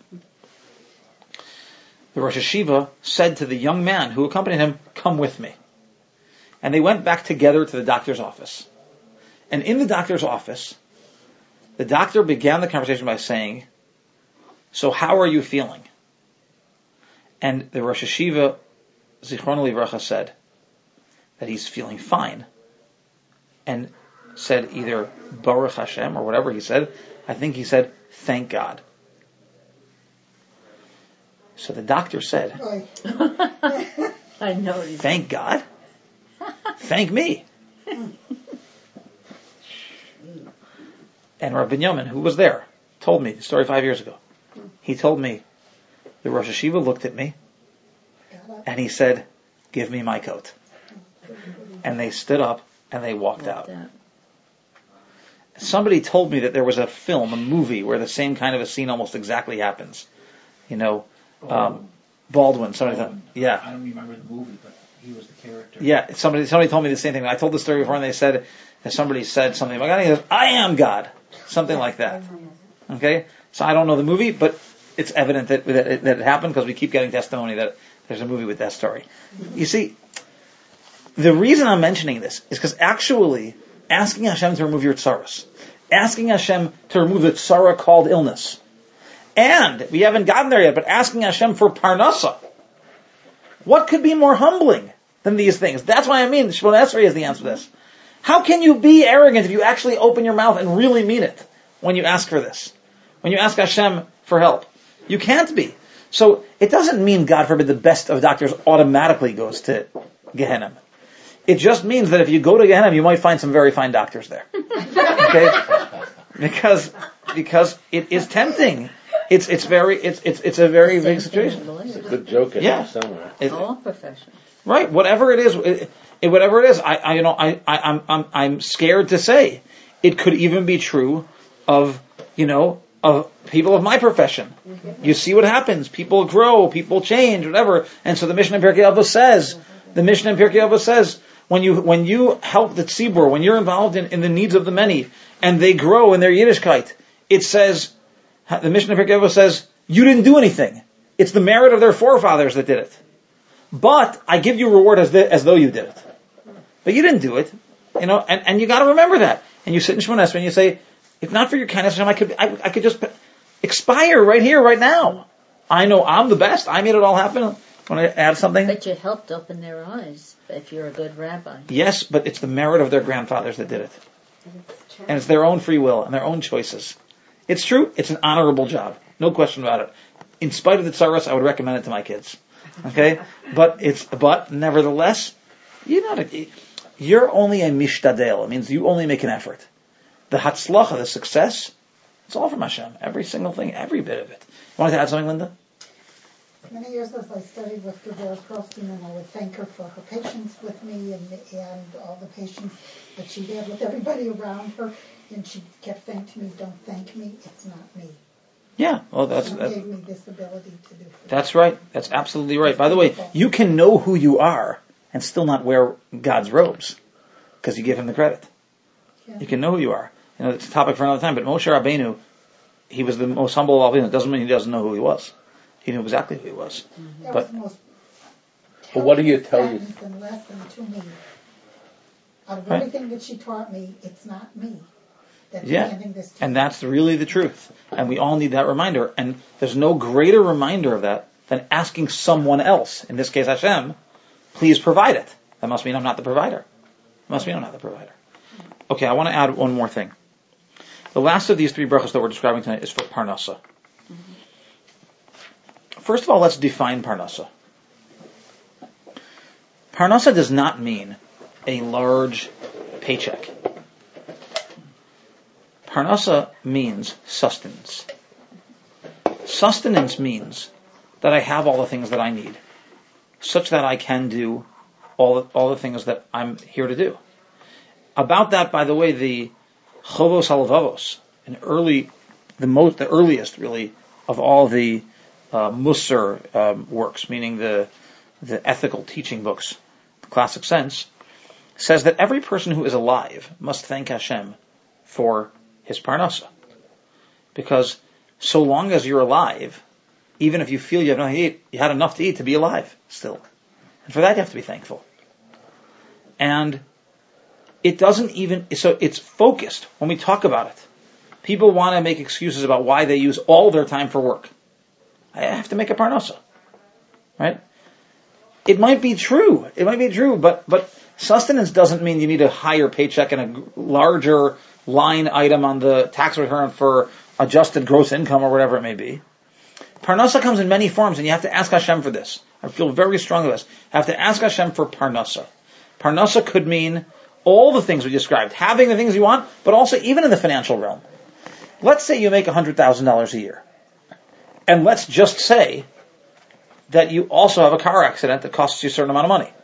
the Rosh Yeshiva said to the young man who accompanied him, "Come with me." And they went back together to the doctor's office. And in the doctor's office, the doctor began the conversation by saying, "So how are you feeling?" And the Rosh Yeshiva, Zichrono Livracha, said that he's feeling fine. And said either Baruch Hashem or whatever he said. I think he said, "Thank God." So the doctor said, I know. "Thank God? Thank me." And Rav Binyamin, who was there, told me the story five years ago. He told me, the Rosh Yeshiva looked at me and he said, "Give me my coat." And they stood up and they walked out. Somebody told me that there was a film, a movie, where the same kind of a scene almost exactly happens. You know, um, Baldwin. Somebody Baldwin. Thought, yeah. I don't remember the movie, but he was the character. Yeah, somebody somebody told me the same thing. I told the story before, and they said that somebody said something about God. He goes, "I am God," something like that. Okay, so I don't know the movie, but it's evident that that it, that it happened because we keep getting testimony that there's a movie with that story. You see, the reason I'm mentioning this is because actually asking Hashem to remove your tsaros, asking Hashem to remove the tsara called illness, and we haven't gotten there yet, but asking Hashem for parnasa. What could be more humbling than these things? That's why I mean Shmona Esrei is the answer to this. How can you be arrogant if you actually open your mouth and really mean it when you ask for this? When you ask Hashem for help? You can't be. So it doesn't mean, God forbid, the best of doctors automatically goes to Gehenna. It just means that if you go to Gehenna, you might find some very fine doctors there. Okay? Because because it is tempting. It's it's very it's it's it's a very big situation. It's a good joke in yeah. there somewhere. It, all professions. Right. Whatever it is, it, it, whatever it is, I, I you know I, I I'm I'm I'm scared to say it could even be true of you know of people of my profession. Mm-hmm. You see what happens. People grow, people change, whatever. And so the Mishnah in Pirkei Avos says, the Mishnah in Pirkei Avos says, when you when you help the tzibur, when you're involved in, in the needs of the many, and they grow in their Yiddishkeit, it says, the Mishnah in Pirkei Avos says, you didn't do anything. It's the merit of their forefathers that did it. But I give you reward as the, as though you did it. But you didn't do it, you know. And, and you got to remember that. And you sit in Shmona Esrei and you say, if not for your kindness, Hashem, I could I, I could just expire right here, right now. I know I'm the best. I made it all happen. Want to add something? But you helped open their eyes if you're a good rabbi. Yes, but it's the merit of their grandfathers that did it. And it's their own free will and their own choices. It's true. It's an honorable job. No question about it. in spite of the tsaros, I would recommend it to my kids. Okay? But it's, but nevertheless, you're not a, you're only a mishtadel. It means you only make an effort. The hatzlacha, the success, it's all from Hashem. Every single thing, every bit of it. You wanted to add something, Linda? Many years as I studied with Gavera Krostin, and I would thank her for her patience with me and and all the patience that she had with everybody around her. And she kept saying to me, "Don't thank me. It's not me." Yeah, well, that's She that, gave me this ability to do. that's right. That's absolutely right. By the way, you can know who you are and still not wear God's robes because you give Him the credit. Yeah. You can know who you are. You know, it's a topic for another time. But Moshe Rabbeinu, he was the most humble of all people. It doesn't mean he doesn't know who he was. He knew exactly who he was. That But was the most Well, what do you tell you? sentence and lesson to me. Out of Right. everything that she taught me, it's not me that's Yeah, handing this to and you. that's really the truth. And we all need that reminder. And there's no greater reminder of that than asking someone else, in this case Hashem, please provide it. That must mean I'm not the provider. It must mean I'm not the provider. Okay, I want to add one more thing. The last of these three brachos that we're describing tonight is for Parnasa. First of all, let's define Parnasa. Parnasa does not mean a large paycheck. Parnasa means sustenance. Sustenance means that I have all the things that I need, such that I can do all the, all the things that I'm here to do. About that, by the way, the Chovos HaLevavos, an early, the most, the earliest really of all the uh, Musar um, works, meaning the the ethical teaching books, the classic sense, says that every person who is alive must thank Hashem for his parnasa, because so long as you're alive, even if you feel you have nothing to eat, you had enough to eat to be alive still, and for that you have to be thankful. And it doesn't even, so it's focused when we talk about it. People want to make excuses about why they use all their time for work. I have to make a parnasa, right? It might be true. It might be true, but but sustenance doesn't mean you need a higher paycheck and a larger line item on the tax return for adjusted gross income or whatever it may be. Parnasa comes in many forms, and you have to ask Hashem for this. I feel very strongly about this. You have to ask Hashem for parnasa. Parnasa could mean all the things we described, having the things you want, but also even in the financial realm. Let's say you make one hundred thousand dollars a year. And let's just say that you also have a car accident that costs you a certain amount of money.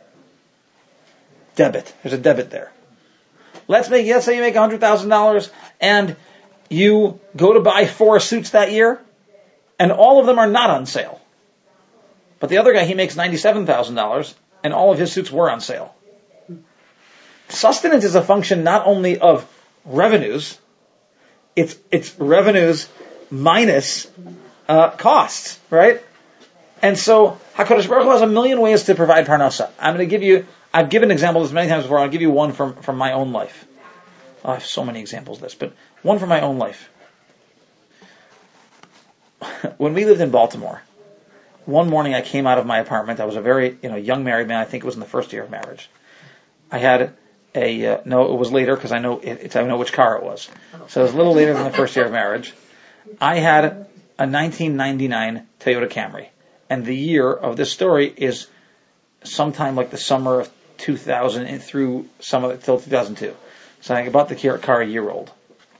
Debit. There's a debit there. Let's make, let's say you make one hundred thousand dollars and you go to buy four suits that year, and all of them are not on sale. But the other guy, he makes ninety-seven thousand dollars, and all of his suits were on sale. Sustenance is a function not only of revenues, it's it's revenues minus uh, costs, right? And so HaKadosh Baruch Hu has a million ways to provide parnasa. I'm going to give you, I've given examples many times before. I'll give you one from, from my own life. Oh, I have so many examples of this, but one from my own life. When we lived in Baltimore, one morning I came out of my apartment. I was a very, you know, young married man. I think it was in the first year of marriage. I had a, uh, no, it was later because I know it, it's, I know which car it was. So it was a little later than the first year of marriage. I had a nineteen ninety-nine Toyota Camry. And the year of this story is sometime like the summer of two thousand through some of it till two thousand two. So I bought the car a year old.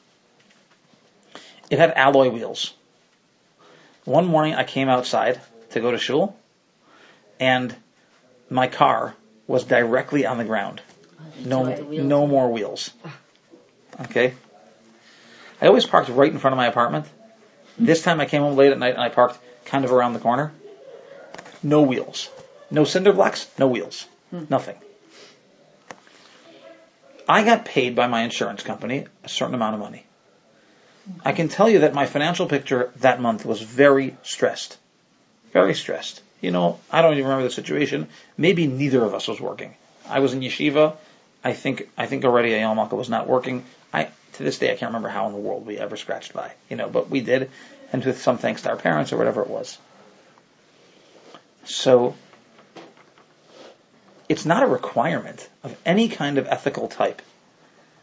It had alloy wheels. One morning I came outside to go to shul, and my car was directly on the ground. No, no more wheels. Okay? I always parked right in front of my apartment. This time I came home late at night and I parked kind of around the corner. No wheels. No cinder blocks, no wheels. Hmm. Nothing. I got paid by my insurance company a certain amount of money. I can tell you that my financial picture that month was very stressed. Very stressed. You know, I don't even remember the situation. Maybe neither of us was working. I was in yeshiva. I think I think already Ayal Malka was not working. I to this day I can't remember how in the world we ever scratched by. You know, but we did, and with some thanks to our parents or whatever it was. So it's not a requirement of any kind of ethical type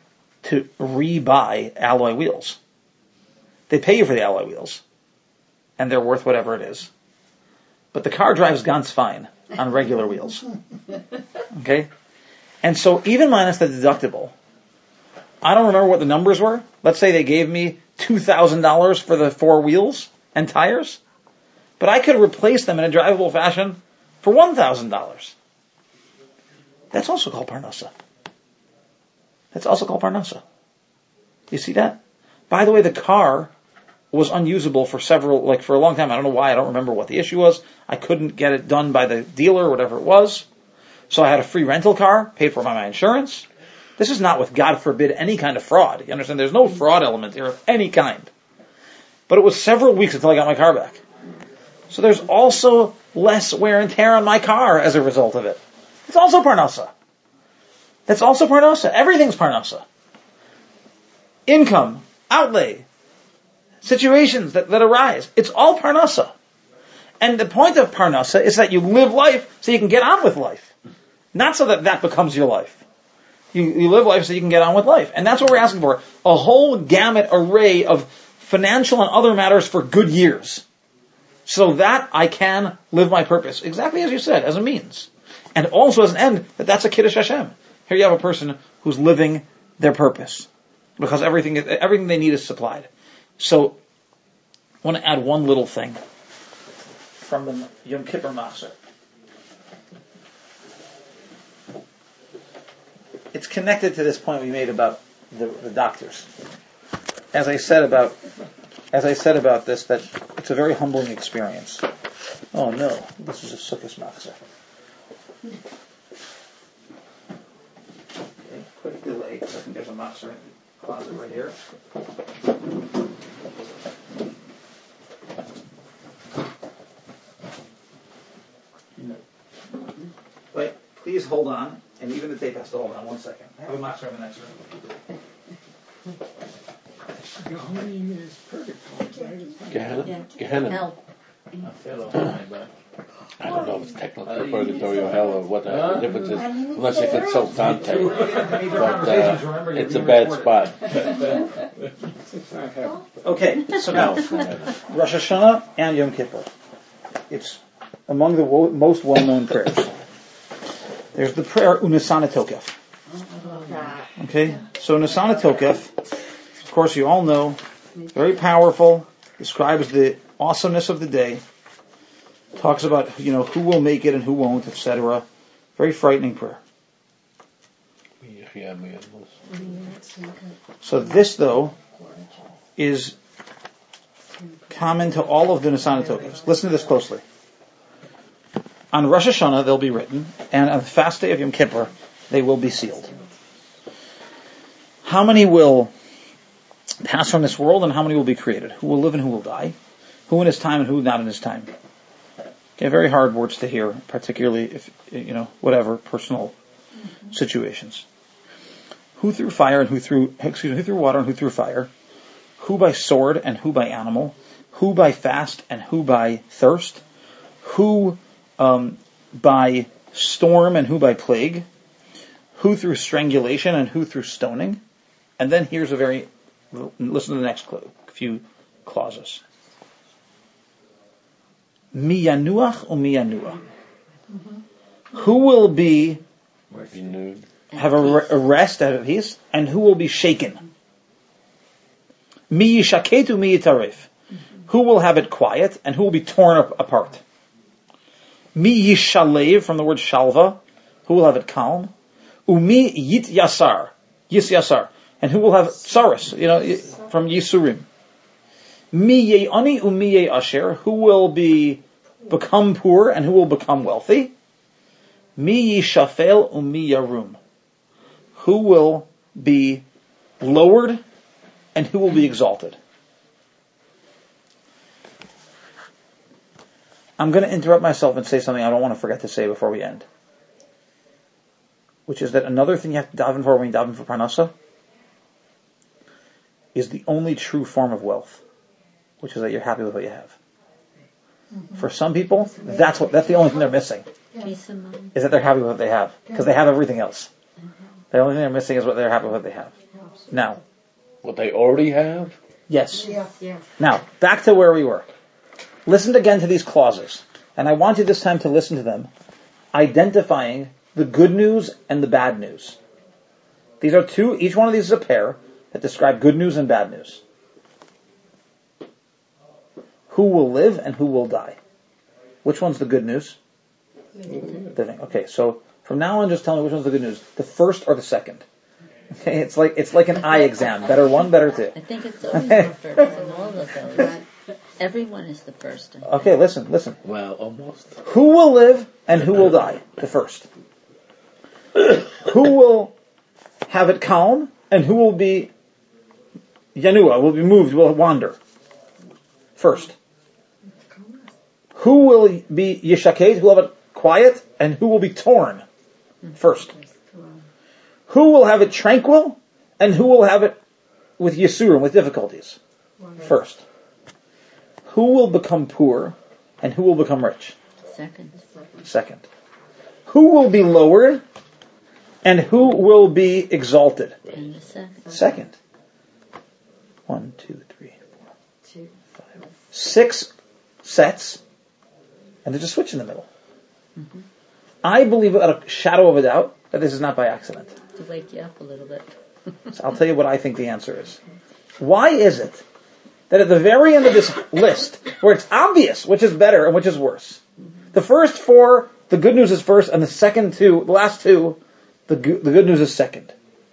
to re-buy alloy wheels. They pay you for the alloy wheels. and they're worth whatever it is. But the car drives ganz fine on regular wheels. Okay? And so even minus the deductible, I don't remember what the numbers were. Let's say they gave me two thousand dollars for the four wheels and tires, but I could replace them in a drivable fashion for one thousand dollars. That's also called parnasa. That's also called parnasa. You see that? By the way, the car was unusable for several, like for a long time. I don't know why. I don't remember what the issue was. I couldn't get it done by the dealer or whatever it was. So I had a free rental car, paid for by my insurance. This is not with, God forbid, any kind of fraud. You understand? There's no fraud element here of any kind. But it was several weeks until I got my car back. So there's also less wear and tear on my car as a result of it. It's also parnasa. That's also parnasa. Everything's parnasa. Income, outlay, situations that, that arise. It's all parnasa. And the point of parnasa is that you live life so you can get on with life. Not so that that becomes your life. You, you live life so you can get on with life. And that's what we're asking for. A whole gamut array of financial and other matters for good years. So that I can live my purpose. Exactly as you said, as a means. And also as an end, that that's a Kiddush Hashem. Here you have a person who's living their purpose. Because everything, everything they need is supplied. So, I want to add one little thing from the Yom Kippur Machzor. It's connected to this point we made about the, the doctors. As I said about, as I said about this, that it's a very humbling experience. Oh no, this is a Sukkos Machzor. Okay, quick delay. I think there's a Machzor closet right here. Wait, please hold on, and even the tape has to hold on one second. I have a Machzor in the next room. Gehonim is purgatory, right? Gehenna? Gehenna. Hell. I don't know if it's technically purgatory or hell or what the difference is, unless you consult Dante. But uh, it's a bad spot. Okay, so now, Rosh Hashanah and Yom Kippur. It's among the wo- most well-known prayers. There's the prayer Unisana Tokef. Okay, so Unisana Tokef, of course you all know, very powerful, describes the awesomeness of the day, talks about, you know, who will make it and who won't, et cetera. Very frightening prayer. So this, though, is common to all of the Nisana Tokefs. Listen to this closely. On Rosh Hashanah, they'll be written, and on the fast day of Yom Kippur, they will be sealed. How many will pass from this world, and how many will be created? Who will live and who will die? Who in his time and who not in his time? Okay, very hard words to hear, particularly if, you know, whatever, personal situations. Who through fire and who through, excuse me, who through water and who through fire? Who by sword and who by animal? Who by fast and who by thirst? Who um, by storm and who by plague? Who through strangulation and who through stoning? And then here's a very, listen to the next clue, a few clauses. Mi yanuach or mi yanua? Who will be have a, a rest out of peace, and who will be shaken? Mi yishaketu mi yitaref? Who will have it quiet, and who will be torn up, apart? Mi yishalev, from the word shalva, who will have it calm? Umi yit yasar, yis yasar, and who will have saras, you know, from yisurim. Mi ye'ani umi ye'asher, who will be become poor and who will become wealthy. Mi yishafel umi yarum, who will be lowered and who will be exalted. I'm going to interrupt myself and say something I don't want to forget to say before we end, which is that another thing you have to daven for when you daven for parnasa is the only true form of wealth, which is that you're happy with what you have. Mm-hmm. For some people, that's what that's the only thing they're missing. Peace of mind. Is that they're happy with what they have, because they have everything else. Mm-hmm. The only thing they're missing is what they're happy with what they have. Now, what they already have? Yes. Yes. Yes. Now, back to where we were. listen again to these clauses. And I want you this time to listen to them, identifying the good news and the bad news. These are two, each one of these is a pair that describe good news and bad news. Who will live and who will die? Which one's the good news? Living. Okay, so from now on, just tell me which one's the good news. The first or the second? Okay, it's like it's like an eye exam. Better one, better two. I think it's always the first in all of those. Everyone is the first. Okay, listen, listen. Well, almost. Who will live and who will die? The first. Who will have it calm and who will be Yanua, will be moved, will wander? First. Who will be Yishaket, who will have it quiet, and who will be torn? First. Who will have it tranquil, and who will have it with Yisurim, with difficulties? First. Who will become poor, and who will become rich? Second. Second. Who will be lowered, and who will be exalted? And the second. Second. One, two, three, four, five, six sets, and there's a switch in the middle. Mm-hmm. I believe without a shadow of a doubt that this is not by accident. To wake you up a little bit. So I'll tell you what I think the answer is. Why is it that at the very end of this list, where it's obvious which is better and which is worse, mm-hmm. the first four, the good news is first, and the second two, the last two, the go- the good news is second?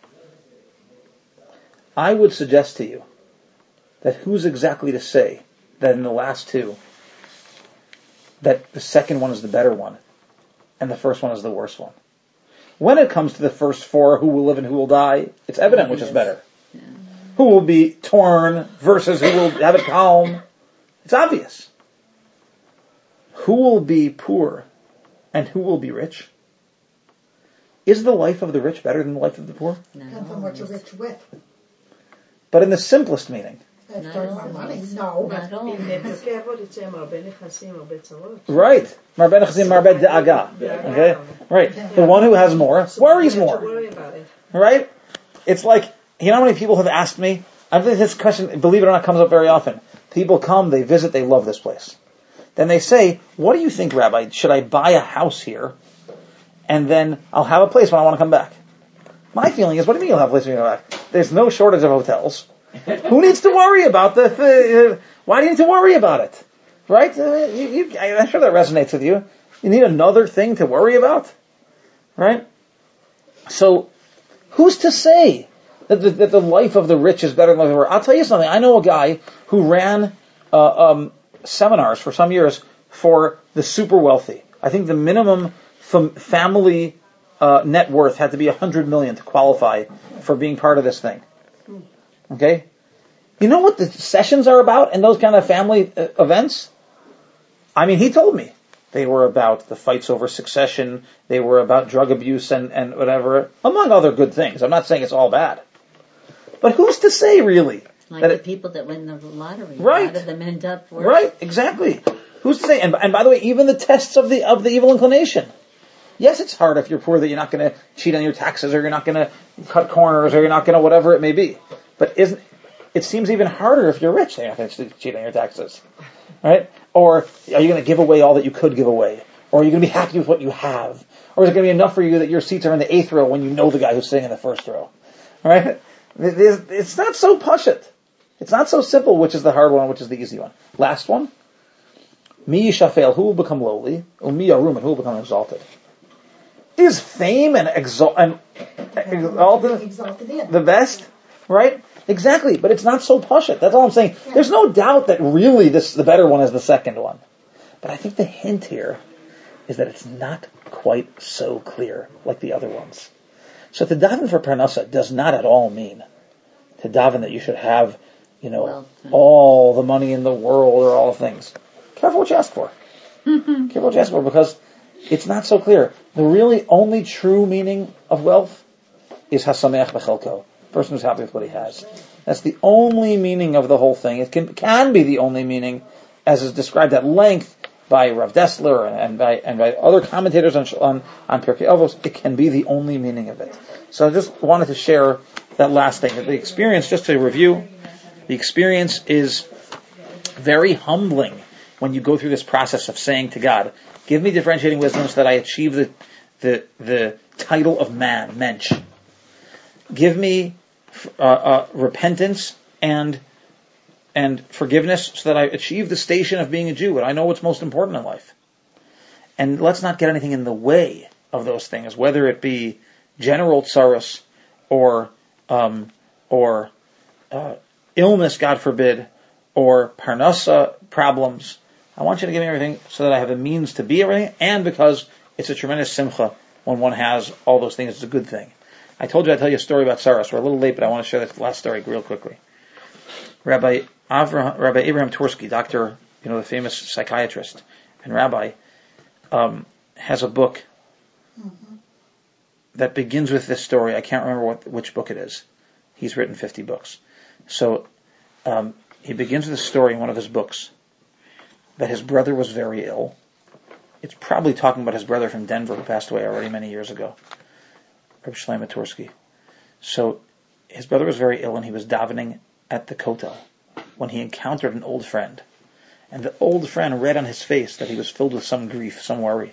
I would suggest to you that who's exactly to say that in the last two, that the second one is the better one, and the first one is the worse one. When it comes to the first four, who will live and who will die, it's evident which is better. Yeah. Who will be torn versus who will have it calm. It's obvious. Who will be poor and who will be rich? Is the life of the rich better than the life of the poor? No. Depends on what you're rich with. But in the simplest meaning. If there's no money, no. Right. Marbeh nechasim, marbeh da'aga. Okay? Right. The one who has more worries more. Right? It's like, you know how many people have asked me? I think this question, believe it or not, comes up very often. People come, they visit, they love this place. Then they say, what do you think, Rabbi? Should I buy a house here? And then I'll have a place when I want to come back. My feeling is, what do you mean you'll have a place when you come back? There's no shortage of hotels. Who needs to worry about the, the uh, why do you need to worry about it? Right? Uh, you, you, I'm sure that resonates with you. You need another thing to worry about? Right? So, who's to say that the, that the life of the rich is better than the life of the poor? I'll tell you something. I know a guy who ran uh, um, seminars for some years for the super wealthy. I think the minimum fam- family uh, net worth had to be one hundred million to qualify for being part of this thing. Okay? You know what the sessions are about in those kind of family uh, events? I mean, he told me. They were about the fights over succession. They were about drug abuse and, and whatever, among other good things. I'm not saying it's all bad. But who's to say, really? Like that the it, people that win the lottery. Right. A lot of them end up worse. Right, exactly. Who's to say? And, and by the way, even the tests of the of the evil inclination. Yes, it's hard if you're poor that you're not going to cheat on your taxes or you're not going to cut corners or you're not going to whatever it may be. But isn't it seems even harder if you're rich. You're not going to cheat on your taxes, right? Or are you going to give away all that you could give away? Or are you going to be happy with what you have? Or is it going to be enough for you that your seats are in the eighth row when you know the guy who's sitting in the first row, right? It's not so push-it. It's not so simple, which is the hard one, which is the easy one. Last one. Mi yishafel, who will become lowly? Umi yarum, and who will become exalted? Is fame and, exalt- and exalted, exalted the best? Right? Exactly, but it's not so push-it. That's all I'm saying. There's no doubt that really this the better one is the second one. But I think the hint here is that it's not quite so clear like the other ones. So to daven for parnasa does not at all mean to daven that you should have, you know, well, all the money in the world or all things. Careful what you ask for. Careful what you ask for, because it's not so clear. The really only true meaning of wealth is hasameach bechelko. Person who's happy with what he has. That's the only meaning of the whole thing. It can can be the only meaning, as is described at length by Rav Dessler and, and by and by other commentators on on, on Pirkei Avos. It can be the only meaning of it. So I just wanted to share that last thing. The experience, just to review, the experience is very humbling when you go through this process of saying to God, give me differentiating wisdom so that I achieve the the, the title of man, mensch. Give me uh, uh, repentance and and forgiveness so that I achieve the station of being a Jew, and I know what's most important in life. And let's not get anything in the way of those things, whether it be general tsaros or um, or uh, illness, God forbid, or parnasa problems. I want you to give me everything so that I have a means to be everything, and because it's a tremendous simcha when one has all those things. It's a good thing. I told you I'd tell you a story about tsaros. We're a little late, but I want to share this last story real quickly. Rabbi Avraham, Rabbi Abraham Tursky, doctor, you know, the famous psychiatrist and rabbi, um, has a book mm-hmm. that begins with this story. I can't remember what which book it is. He's written fifty books. So um, he begins with a story in one of his books that his brother was very ill. It's probably talking about his brother from Denver who passed away already many years ago, Rabbi Shlomo Tursky. So his brother was very ill and he was davening at the kotel when he encountered an old friend. And the old friend read on his face that he was filled with some grief, some worry.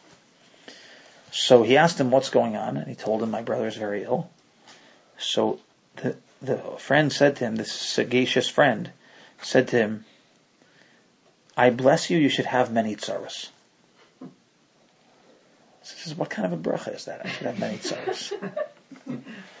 So he asked him what's going on, and he told him, my brother is very ill. So the, the friend said to him, this sagacious friend, said to him, I bless you, you should have many tsaros. So he says, what kind of a bracha is that? I should have many tsaros. So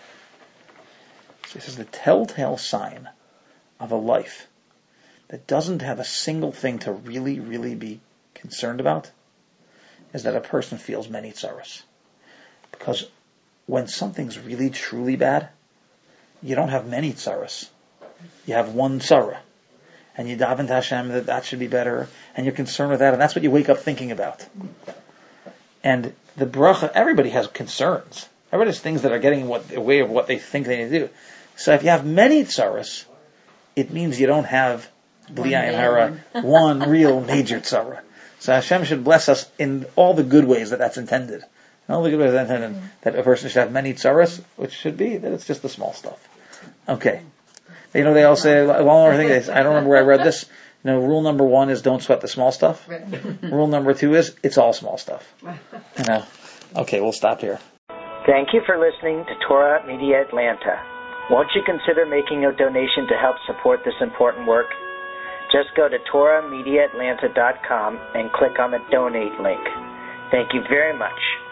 he says, the telltale sign of a life that doesn't have a single thing to really, really be concerned about is that a person feels many tsaros. Because when something's really, truly bad, you don't have many tsaros. You have one tzara. And you daven to Hashem that that should be better, and you're concerned with that, and that's what you wake up thinking about. And the bracha, everybody has concerns. Everybody has things that are getting in what, the way of what they think they need to do. So if you have many tsaros, it means you don't have Bli Ayin Hara, one real major tzara. So Hashem should bless us in all the good ways that that's intended. In all the good ways that's intended, that a person should have many tsaras, which should be that it's just the small stuff. Okay. You know, they all say, one more thing, I don't remember where I read this. You know, rule number one is don't sweat the small stuff. Right. Rule number two is it's all small stuff. You know. Okay, we'll stop here. Thank you for listening to Torah Media Atlanta. Won't you consider making a donation to help support this important work? Just go to Torah Media Atlanta dot com and click on the donate link. Thank you very much.